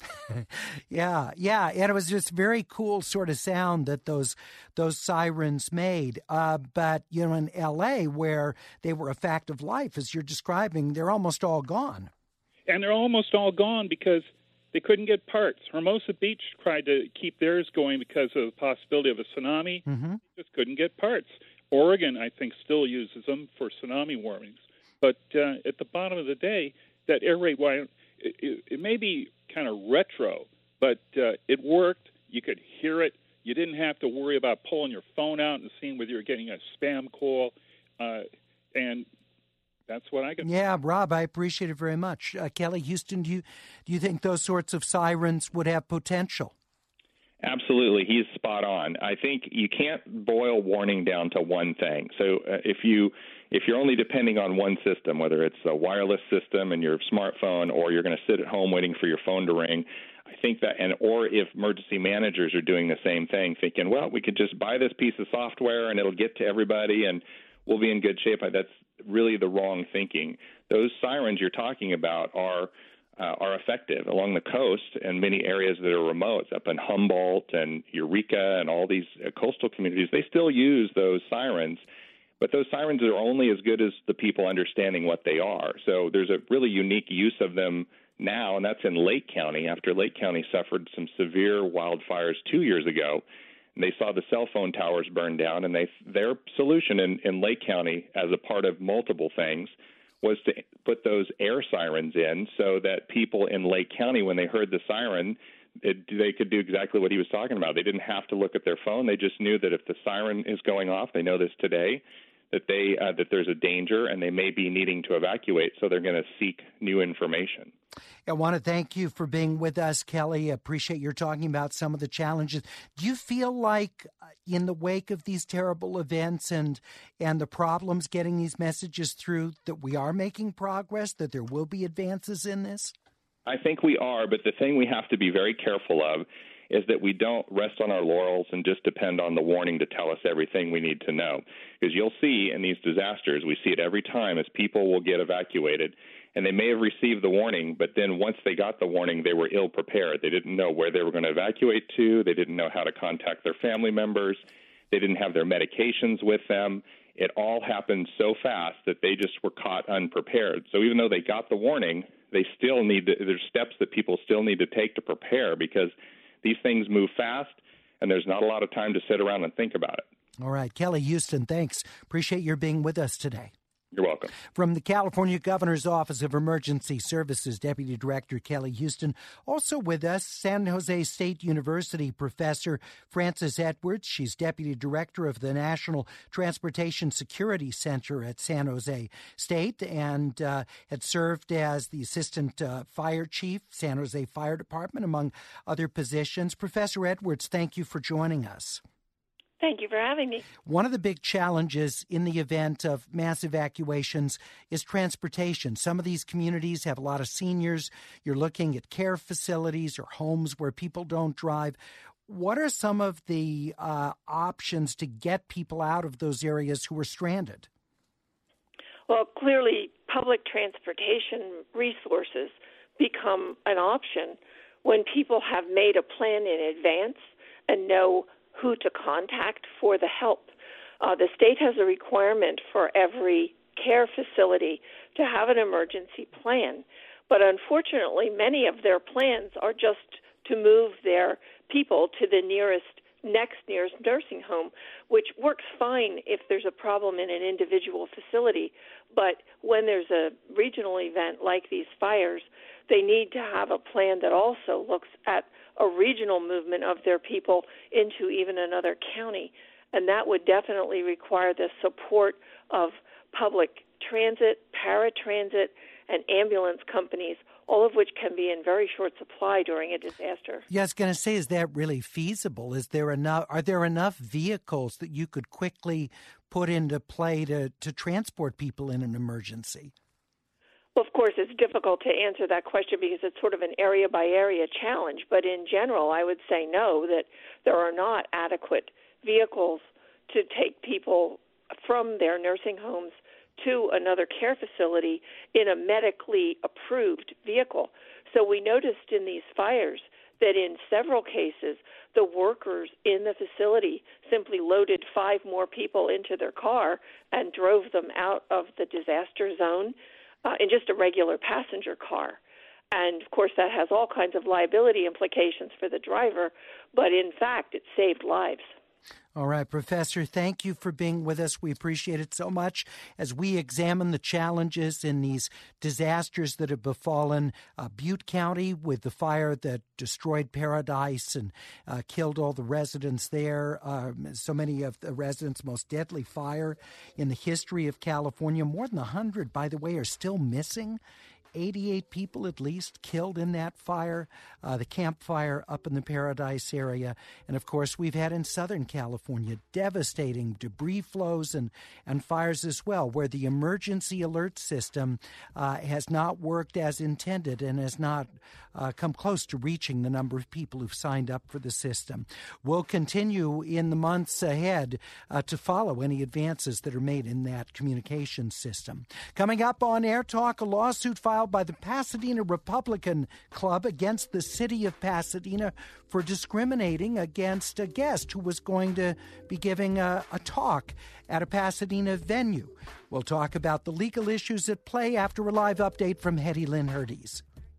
yeah, yeah. And it was just very cool sort of sound that those those sirens made. Uh, but, you know, in L A, where they were a fact of life, as you're describing, they're almost all gone. And they're almost all gone because they couldn't get parts. Hermosa Beach tried to keep theirs going because of the possibility of a tsunami. Mm-hmm. Just couldn't get parts. Oregon, I think, still uses them for tsunami warnings. But uh, at the bottom of the day, that air raid wire, it, it, it may be kind of retro, but uh, it worked. You could hear it. You didn't have to worry about pulling your phone out and seeing whether you're getting a spam call. Uh, and that's what I can. Yeah, Rob, I appreciate it very much. Uh, Kelly Houston, do you do you think those sorts of sirens would have potential? Absolutely. He's spot on. I think you can't boil warning down to one thing. So uh, if you if you're only depending on one system, whether it's a wireless system in your smartphone, or you're going to sit at home waiting for your phone to ring, I think that, and or if emergency managers are doing the same thing, thinking, well, we could just buy this piece of software and it'll get to everybody and we'll be in good shape. That's really the wrong thinking. Those sirens you're talking about are uh, are effective along the coast and many areas that are remote, up in Humboldt and Eureka and all these uh, coastal communities. They still use those sirens, But those sirens are only as good as the people understanding what they are. So there's a really unique use of them now, and that's in Lake County, after Lake County suffered some severe wildfires two years ago. And they saw the cell phone towers burn down, and they their solution in, in Lake County, as a part of multiple things, was to put those air sirens in so that people in Lake County, when they heard the siren, it, they could do exactly what he was talking about. They didn't have to look at their phone. They just knew that if the siren is going off, they know this today, that they uh, that there's a danger and they may be needing to evacuate, so they're going to seek new information. I want to thank you for being with us, Kelly. I appreciate your talking about some of the challenges. Do you feel like in the wake of these terrible events and and the problems getting these messages through that we are making progress, that there will be advances in this? I think we are, but the thing we have to be very careful of is that we don't rest on our laurels and just depend on the warning to tell us everything we need to know. Because you'll see in these disasters, we see it every time as people will get evacuated, and they may have received the warning, but then once they got the warning, they were ill prepared. They didn't know where they were going to evacuate to. They didn't know how to contact their family members. They didn't have their medications with them. It all happened so fast that they just were caught unprepared. So even though they got the warning, they still need to, there's steps that people still need to take to prepare, because these things move fast, and there's not a lot of time to sit around and think about it. All right. Kelly Houston, thanks. Appreciate your being with us today. You're welcome. From the California Governor's Office of Emergency Services, Deputy Director Kelly Houston. Also with us, San Jose State University professor Frances Edwards. She's Deputy Director of the National Transportation Security Center at San Jose State and uh, had served as the Assistant uh, Fire Chief, San Jose Fire Department, among other positions. Professor Edwards, thank you for joining us. Thank you for having me. One of the big challenges in the event of mass evacuations is transportation. Some of these communities have a lot of seniors. You're looking at care facilities or homes where people don't drive. What are some of the uh, options to get people out of those areas who are stranded? Well, clearly, public transportation resources become an option when people have made a plan in advance and know who to contact for the help. Uh, the state has a requirement for every care facility to have an emergency plan, but unfortunately many of their plans are just to move their people to the nearest next nearest nursing home, which works fine if there's a problem in an individual facility, but when there's a regional event like these fires, they need to have a plan that also looks at a regional movement of their people into even another county. And that would definitely require the support of public transit, paratransit, and ambulance companies, all of which can be in very short supply during a disaster. Yeah, I was going to say, is that really feasible? Is there enough? Are there enough vehicles that you could quickly put into play to, to transport people in an emergency? Well, of course, it's difficult to answer that question because it's sort of an area-by-area challenge. But in general, I would say no, that there are not adequate vehicles to take people from their nursing homes to another care facility in a medically approved vehicle. So we noticed in these fires that in several cases, the workers in the facility simply loaded five more people into their car and drove them out of the disaster zone Uh, in just a regular passenger car. And, of course, that has all kinds of liability implications for the driver, but, in fact, it saved lives. All right, Professor, thank you for being with us. We appreciate it so much as we examine the challenges in these disasters that have befallen uh, Butte County with the fire that destroyed Paradise and uh, killed all the residents there. Uh, so many of the residents' most deadly fire in the history of California. More than one hundred, by the way, are still missing. eighty-eight people at least killed in that fire, uh, the Camp Fire up in the Paradise area. And, of course, we've had in Southern California devastating debris flows and, and fires as well, where the emergency alert system uh, has not worked as intended and has not uh, come close to reaching the number of people who've signed up for the system. We'll continue in the months ahead uh, to follow any advances that are made in that communication system. Coming up on Air Talk, a lawsuit filed filed by the Pasadena Republican Club against the city of Pasadena for discriminating against a guest who was going to be giving a, a talk at a Pasadena venue. We'll talk about the legal issues at play after a live update from Hetty Lynn Herdes.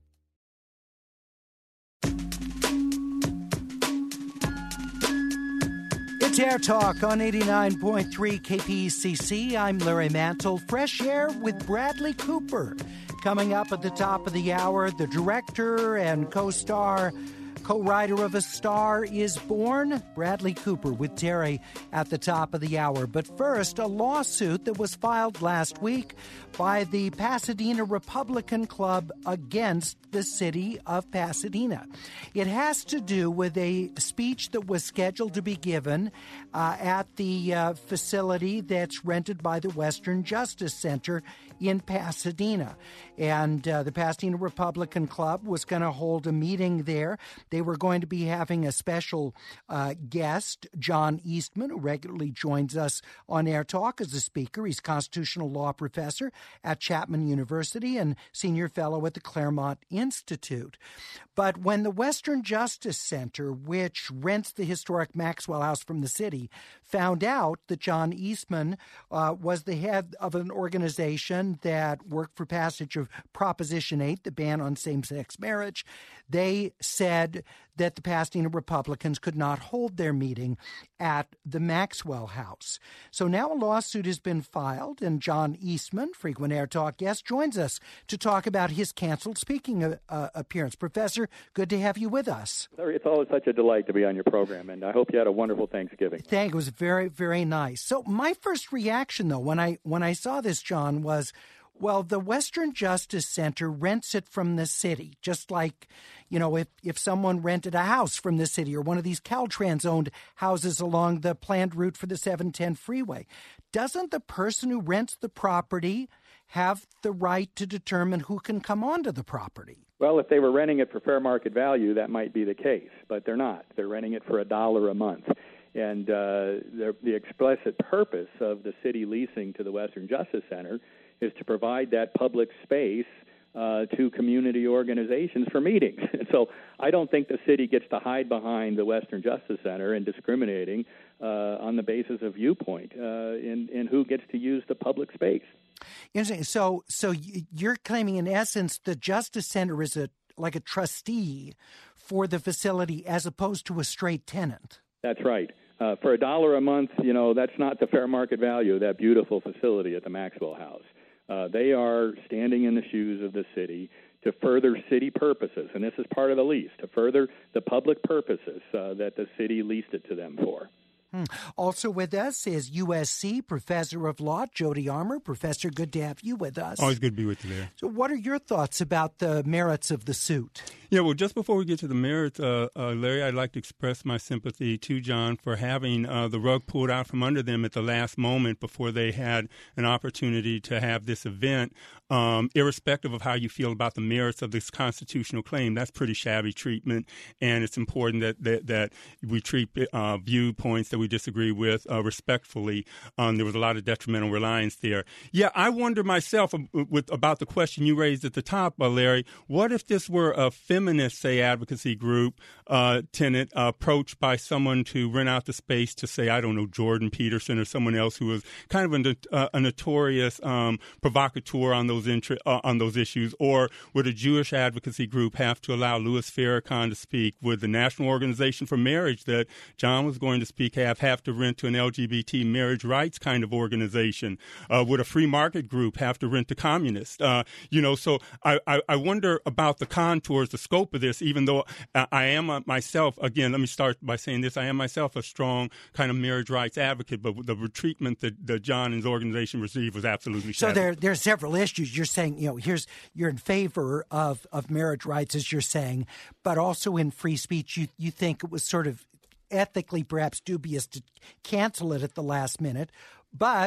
It's Air Talk on eighty-nine point three K P C C. I'm Larry Mantle. Fresh Air with Bradley Cooper. Coming up at the top of the hour, the director and co-star, co-writer of A Star Is Born, Bradley Cooper with Terry at the top of the hour. But first, a lawsuit that was filed last week by the Pasadena Republican Club against the city of Pasadena. It has to do with a speech that was scheduled to be given uh, at the uh, facility that's rented by the Western Justice Center in Pasadena. And uh, the Pasadena Republican Club was going to hold a meeting there. They were going to be having a special uh, guest, John Eastman, who regularly joins us on Air Talk as a speaker. He's constitutional law professor at Chapman University and senior fellow at the Claremont Institute. But when the Western Justice Center, which rents the historic Maxwell House from the city, found out that John Eastman uh, was the head of an organization that worked for passage of Proposition eight, the ban on same-sex marriage, they said that the Pasadena Republicans could not hold their meeting at the Maxwell House. So now a lawsuit has been filed, and John Eastman, frequent Air Talk guest, joins us to talk about his canceled speaking uh, appearance. Professor, good to have you with us. Larry, it's always such a delight to be on your program, and I hope you had a wonderful Thanksgiving. Thank you. It was very, very nice. So my first reaction, though, when I when I saw this, John, was, well, the Western Justice Center rents it from the city, just like, you know, if, if someone rented a house from the city or one of these Caltrans-owned houses along the planned route for the seven ten freeway. Doesn't the person who rents the property have the right to determine who can come onto the property? Well, if they were renting it for fair market value, that might be the case, but they're not. They're renting it for a dollar a month. And uh, the explicit purpose of the city leasing to the Western Justice Center is to provide that public space uh, to community organizations for meetings. So I don't think the city gets to hide behind the Western Justice Center and discriminating uh, on the basis of viewpoint uh, in, in who gets to use the public space. Interesting. So, so you're claiming, in essence, the Justice Center is a like a trustee for the facility as opposed to a straight tenant. That's right. Uh, for a dollar a month, you know, that's not the fair market value of that beautiful facility at the Maxwell House. Uh, they are standing in the shoes of the city to further city purposes, and this is part of the lease, to further the public purposes uh, that the city leased it to them for. Hmm. Also with us is U S C Professor of Law, Jody Armour. Professor, good to have you with us. Always good to be with you there. So what are your thoughts about the merits of the suit? Yeah, well, just before we get to the merits, uh, uh, Larry, I'd like to express my sympathy to John for having uh, the rug pulled out from under them at the last moment before they had an opportunity to have this event. Um, irrespective of how you feel about the merits of this constitutional claim, that's pretty shabby treatment, and it's important that that, that we treat uh, viewpoints that we disagree with uh, respectfully. Um, there was a lot of detrimental reliance there. Yeah, I wonder myself with, about the question you raised at the top, uh, Larry. What if this were a feminist, say, advocacy group uh, tenant uh, approached by someone to rent out the space to, say, I don't know, Jordan Peterson or someone else who was kind of a, uh, a notorious um, provocateur on those Inter- uh, on those issues, or would a Jewish advocacy group have to allow Louis Farrakhan to speak? Would the National Organization for Marriage that John was going to speak have have to rent to an L G B T marriage rights kind of organization? Uh, would a free market group have to rent to communists? Uh, you know, so I, I, I wonder about the contours, the scope of this, even though I, I am uh, myself, again, let me start by saying this, I am myself a strong kind of marriage rights advocate, but the treatment that, that John and his organization received was absolutely shabby. So there, there are several issues. You're saying, you know, here's you're in favor of, of marriage rights, as you're saying, but also in free speech, you you think it was sort of ethically perhaps dubious to cancel it at the last minute. But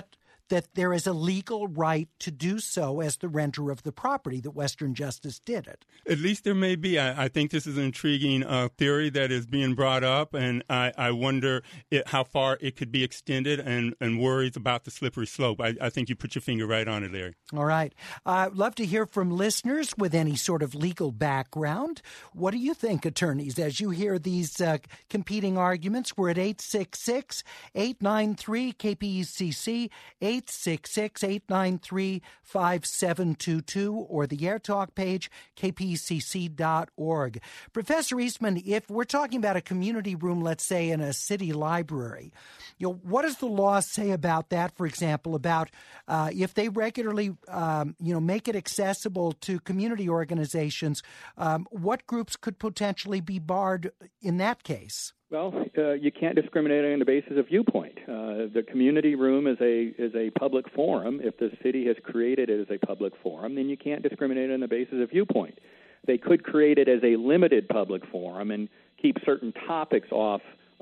that there is a legal right to do so as the renter of the property, that Western Justice did it. At least there may be. I, I think this is an intriguing uh, theory that is being brought up, and I, I wonder it, how far it could be extended, and, and worries about the slippery slope. I, I think you put your finger right on it, Larry. All right. I'd uh, love to hear from listeners with any sort of legal background. What do you think, attorneys, as you hear these uh, competing arguments? We're at eight six six, eight nine three, K P E C C, eight six six, eight nine three, five seven two two, or the AirTalk page, K P E C C dot org. Professor Eastman, if we're talking about a community room, let's say in a city library, you know, what does the law say about that, for example, about uh, if they regularly, um, you know, make it accessible to community organizations, um, what groups could potentially be barred in that case? Well, uh, you can't discriminate on the basis of viewpoint. Uh, the community room is a is a public forum. If the city has created it as a public forum, then you can't discriminate on the basis of viewpoint. They could create it as a limited public forum and keep certain topics off, uh,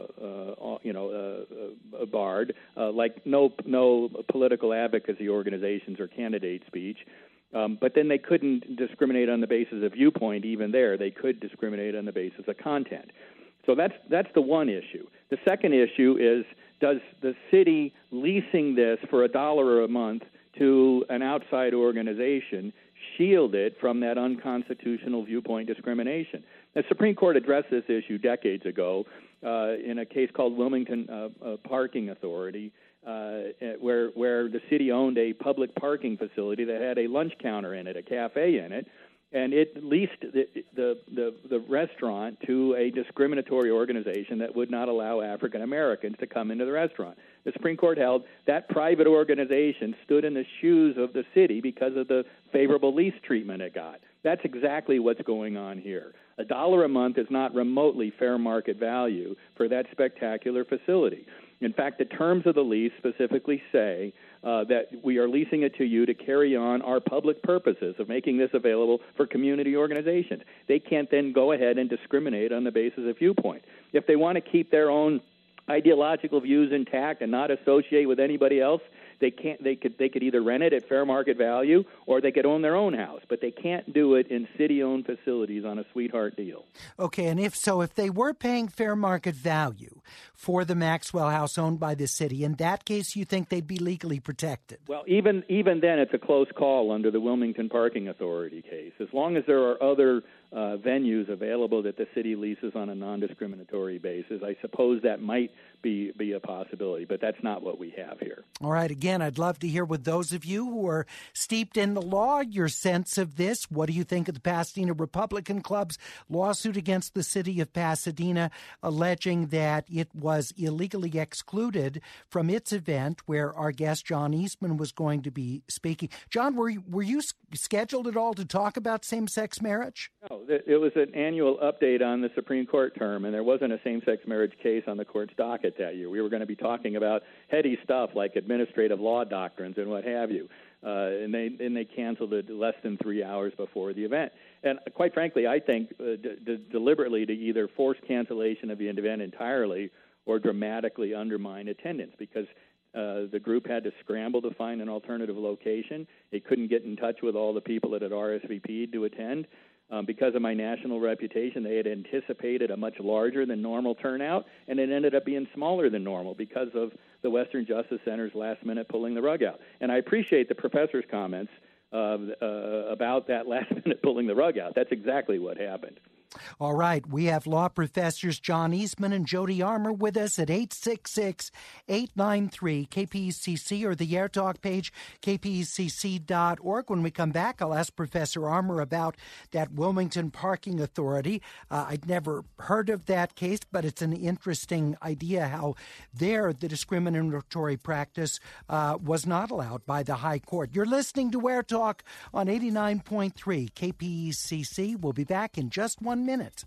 uh, you know, uh, uh, barred, uh, like no no political advocacy organizations or candidate speech. Um, but then they couldn't discriminate on the basis of viewpoint. Even there, they could discriminate on the basis of content. So that's that's the one issue. The second issue is, does the city leasing this for a dollar a month to an outside organization shield it from that unconstitutional viewpoint discrimination? The Supreme Court addressed this issue decades ago uh, in a case called Wilmington uh, uh, Parking Authority, uh, where where the city owned a public parking facility that had a lunch counter in it, a cafe in it. And it leased the, the the the restaurant to a discriminatory organization that would not allow African Americans to come into the restaurant. The Supreme Court held that private organization stood in the shoes of the city because of the favorable lease treatment it got. That's exactly what's going on here. A dollar a month is not remotely fair market value for that spectacular facility. In fact, the terms of the lease specifically say uh, that we are leasing it to you to carry on our public purposes of making this available for community organizations. They can't then go ahead and discriminate on the basis of viewpoint. If they want to keep their own ideological views intact and not associate with anybody else, they can't. They could. They could either rent it at fair market value, or they could own their own house. But they can't do it in city-owned facilities on a sweetheart deal. Okay, and if so, if they were paying fair market value for the Maxwell House owned by the city, in that case, you think they'd be legally protected? Well, even even then, it's a close call under the Wilmington Parking Authority case. As long as there are other uh, venues available that the city leases on a non-discriminatory basis, I suppose that might be be a possibility. But that's not what we have here. All right. Again, I'd love to hear with those of you who are steeped in the law, your sense of this. What do you think of the Pasadena Republican Club's lawsuit against the city of Pasadena, alleging that it was illegally excluded from its event where our guest John Eastman was going to be speaking? John, were you, were you scheduled at all to talk about same-sex marriage? No, it was an annual update on the Supreme Court term, and there wasn't a same-sex marriage case on the court's docket that year. We were going to be talking about heady stuff like administrative law doctrines and what have you, uh, and they and they canceled it less than three hours before the event. And quite frankly, I think uh, d- d- deliberately to either force cancellation of the event entirely or dramatically undermine attendance, because uh, the group had to scramble to find an alternative location. It couldn't get in touch with all the people that had R S V P'd to attend. Um, because of my national reputation, they had anticipated a much larger than normal turnout, and it ended up being smaller than normal because of the Western Justice Center's last-minute pulling the rug out. And I appreciate the professor's comments uh, uh, about that last-minute pulling the rug out. That's exactly what happened. All right. We have law professors John Eastman and Jody Armour with us at eight six six, eight nine three, K P E C C or the AirTalk page, K P E C C dot org. When we come back, I'll ask Professor Armour about that Wilmington Parking Authority. Uh, I'd never heard of that case, but it's an interesting idea how there the discriminatory practice uh, was not allowed by the High Court. You're listening to AirTalk on eighty-nine point three K P E C C. We'll be back in just one minute.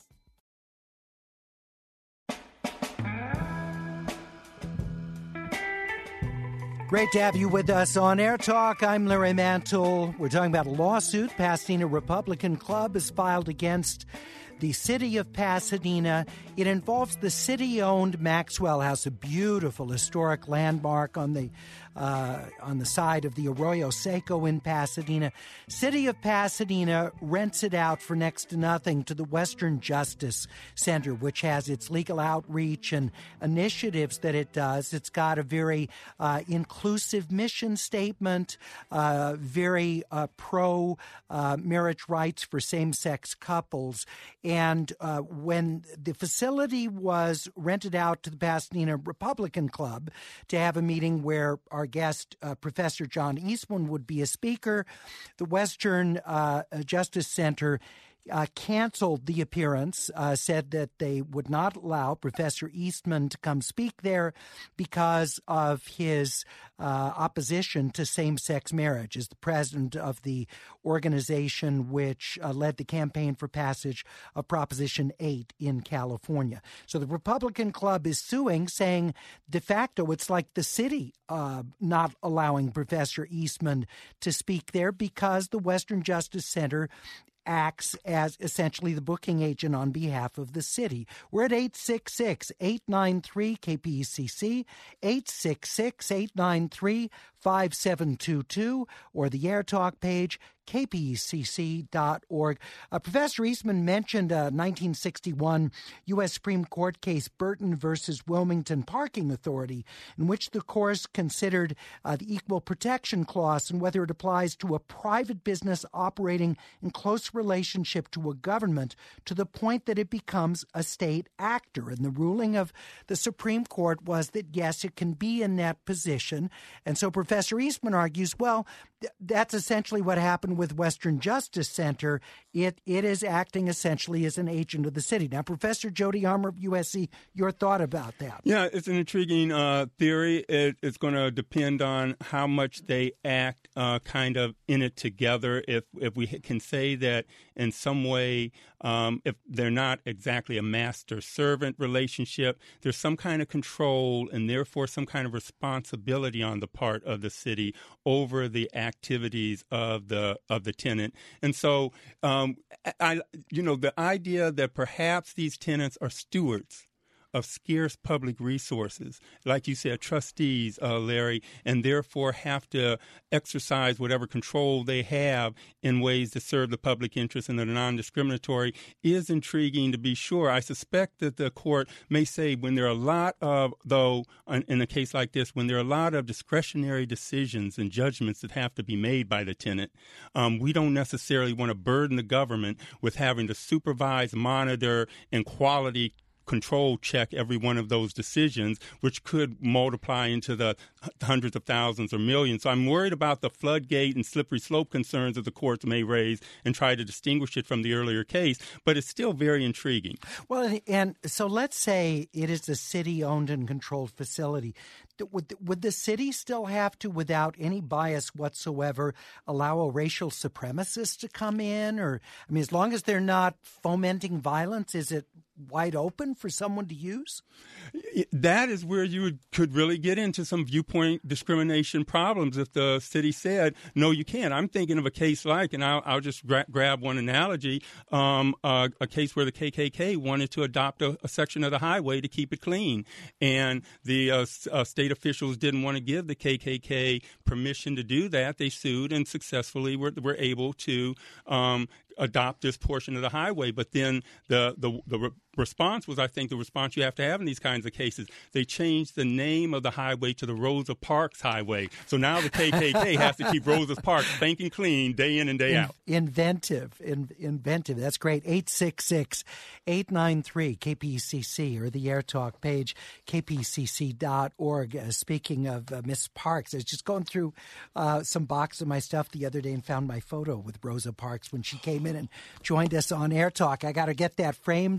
Great to have you with us on Air Talk. I'm Larry Mantle. We're talking about a lawsuit Pasadena Republican Club has filed against the city of Pasadena. It involves the city-owned Maxwell House, a beautiful historic landmark on the uh, on the side of the Arroyo Seco in Pasadena. City of Pasadena rents it out for next to nothing to the Western Justice Center, which has its legal outreach and initiatives that it does. It's got a very uh, inclusive mission statement, uh, very uh, pro uh, marriage rights for same-sex couples. And uh, when the facility was rented out to the Pasadena Republican Club to have a meeting where our guest, uh, Professor John Eastman, would be a speaker, the Western uh, Justice Center Uh, canceled the appearance, uh, said that they would not allow Professor Eastman to come speak there because of his uh, opposition to same-sex marriage. As the president of the organization which uh, led the campaign for passage of Proposition eight in California. So the Republican Club is suing, saying de facto it's like the city uh, not allowing Professor Eastman to speak there because the Western Justice Center acts as essentially the booking agent on behalf of the city. We're at eight six six, eight nine three, K P E C C, eight six six, eight nine three, five seven two two, or the AirTalk page, K P E C C dot org. Uh, Professor Eastman mentioned a nineteen sixty-one U S Supreme Court case, Burton versus Wilmington Parking Authority, in which the court considered uh, the Equal Protection Clause and whether it applies to a private business operating in close relationship to a government to the point that it becomes a state actor. And the ruling of the Supreme Court was that, yes, it can be in that position. And so Professor Eastman argues, well, th- that's essentially what happened with Western Justice Center. It It is acting essentially as an agent of the city. Now, Professor Jody Armour of U S C, your thought about that? Yeah, it's an intriguing uh, theory. It, it's going to depend on how much they act uh, kind of in it together. If if we can say that in some way, um, if they're not exactly a master-servant relationship, there's some kind of control and therefore some kind of responsibility on the part of the city over the activities of the of the tenant. And so, um, I, you know, the idea that perhaps these tenants are stewards of scarce public resources, like you said, trustees, uh, Larry, and therefore have to exercise whatever control they have in ways to serve the public interest and that are non-discriminatory, is intriguing to be sure. I suspect that the court may say when there are a lot of, though, in a case like this, when there are a lot of discretionary decisions and judgments that have to be made by the tenant, um, we don't necessarily want to burden the government with having to supervise, monitor, and quality control check every one of those decisions, which could multiply into the hundreds of thousands or millions. So I'm worried about the floodgate and slippery slope concerns that the courts may raise and try to distinguish it from the earlier case, but it's still very intriguing. Well, and so let's say it is a city-owned and controlled facility. Would, would the city still have to, without any bias whatsoever, allow a racial supremacist to come in? Or, I mean, as long as they're not fomenting violence, is it wide open for someone to use? That is where you would, could really get into some viewpoint discrimination problems if the city said, no, you can't. I'm thinking of a case like, and I'll, I'll just gra- grab one analogy, um, uh, a case where the K K K wanted to adopt a, a section of the highway to keep it clean. And the uh, uh, state officials didn't want to give the K K K permission to do that. They sued and successfully were, were able to um, adopt this portion of the highway. But then the, the, the re- response was, I think, the response you have to have in these kinds of cases. They changed the name of the highway to the Rosa Parks Highway. So now the K K K has to keep Rosa Parks spanking clean day in and day in, out. Inventive. In, inventive. That's great. eight six six, eight nine three, K P E C C or the AirTalk page, K P E C C dot org. Uh, speaking of uh, Miss Parks, I was just going through uh, some boxes of my stuff the other day and found my photo with Rosa Parks when she came in and joined us on AirTalk. I got to get that framed and out.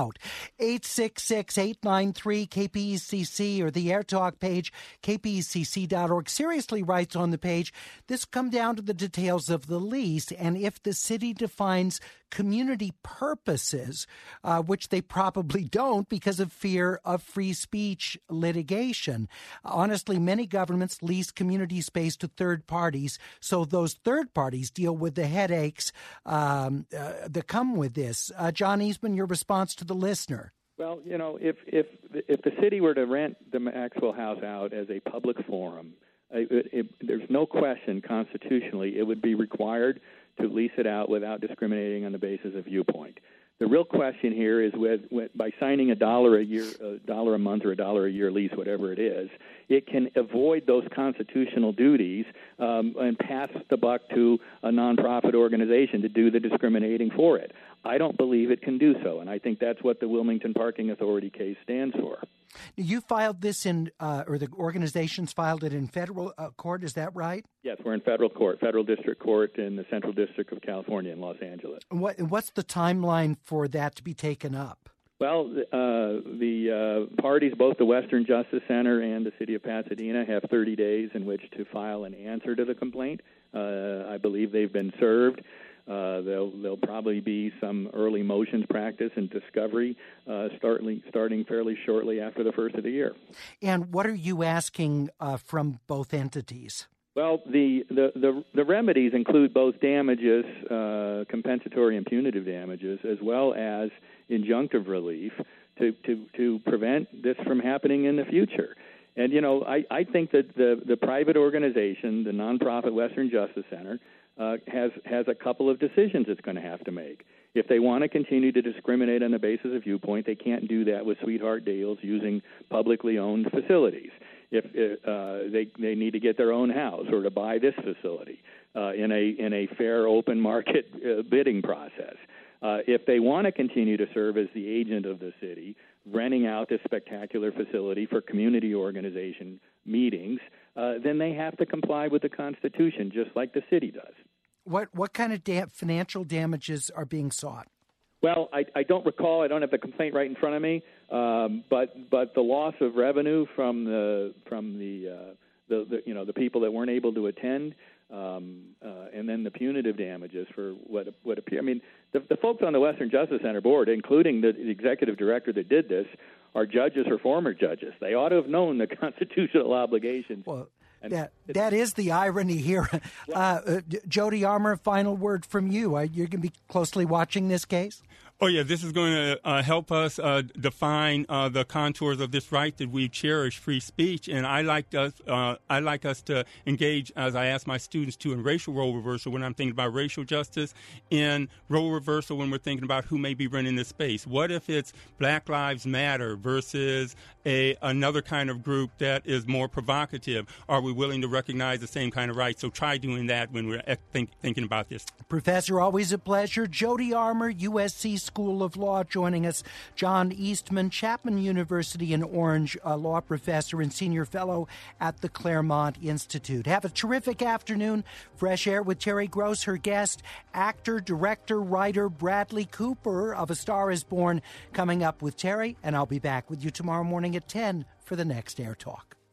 out. eight six six, eight nine three, K P E C C or the AirTalk page, K P E C C dot org. Seriously writes on the page, this come down to the details of the lease, and if the city defines community purposes, uh, which they probably don't because of fear of free speech litigation. Honestly, many governments lease community space to third parties, so those third parties deal with the headaches um, uh, that come with this. Uh, John Eastman, your response to the listener. Well, you know, if if if the city were to rent the Maxwell House out as a public forum, it, it, there's no question constitutionally it would be required to lease it out without discriminating on the basis of viewpoint. The real question here is with, with by signing a dollar a year, a dollar a month, or a dollar a year lease, whatever it is, it can avoid those constitutional duties um, and pass the buck to a nonprofit organization to do the discriminating for it. I don't believe it can do so, and I think that's what the Wilmington Parking Authority case stands for. You filed this in, uh, or the organizations filed it in federal uh, court, is that right? Yes, we're in federal court, federal district court in the Central District of California in Los Angeles. What, what's the timeline for that to be taken up? Well, uh, the uh, parties, both the Western Justice Center and the City of Pasadena, have thirty days in which to file an answer to the complaint. Uh, I believe they've been served. Uh, there'll, there'll probably be some early motions practice and discovery uh, starting, starting fairly shortly after the first of the year. And what are you asking uh, from both entities? Well, the, the, the, the remedies include both damages, uh, compensatory and punitive damages, as well as injunctive relief to, to, to prevent this from happening in the future. And, you know, I, I think that the, the private organization, the nonprofit Western Justice Center, uh, has, has a couple of decisions it's going to have to make. If they want to continue to discriminate on the basis of viewpoint, they can't do that with sweetheart deals using publicly owned facilities. If uh, they they need to get their own house or to buy this facility uh, in a in a fair open market uh, bidding process. Uh, if they want to continue to serve as the agent of the city, renting out this spectacular facility for community organization meetings, uh, then they have to comply with the Constitution, just like the city does. What what kind of da- financial damages are being sought? Well, I, I don't recall. I don't have the complaint right in front of me. Um, but but the loss of revenue from the from the, uh, the the you know the people that weren't able to attend, um, uh, and then the punitive damages for what what appear. I mean, the, the folks on the Western Justice Center board, including the, the executive director that did this, are judges or former judges. They ought to have known the constitutional obligations. Well, that that is the irony here. Uh, uh, Jody Armour, final word from you. Uh, you're going to be closely watching this case? Oh, yeah, this is going to uh, help us uh, define uh, the contours of this right that we cherish, free speech. And I like us, uh, I like us to engage, as I ask my students to, in racial role reversal when I'm thinking about racial justice, in role reversal when we're thinking about who may be running this space. What if it's Black Lives Matter versus a another kind of group that is more provocative? Are we willing to recognize the same kind of rights? So try doing that when we're think, thinking about this. Professor, always a pleasure. Jody Armour, U S C School of Law, joining us. John Eastman, Chapman University in Orange, a law professor and senior fellow at the Claremont Institute. Have a terrific afternoon. Fresh Air with Terry Gross, her guest, actor, director, writer Bradley Cooper of A Star Is Born, coming up with Terry, and I'll be back with you tomorrow morning at ten for the next Air Talk.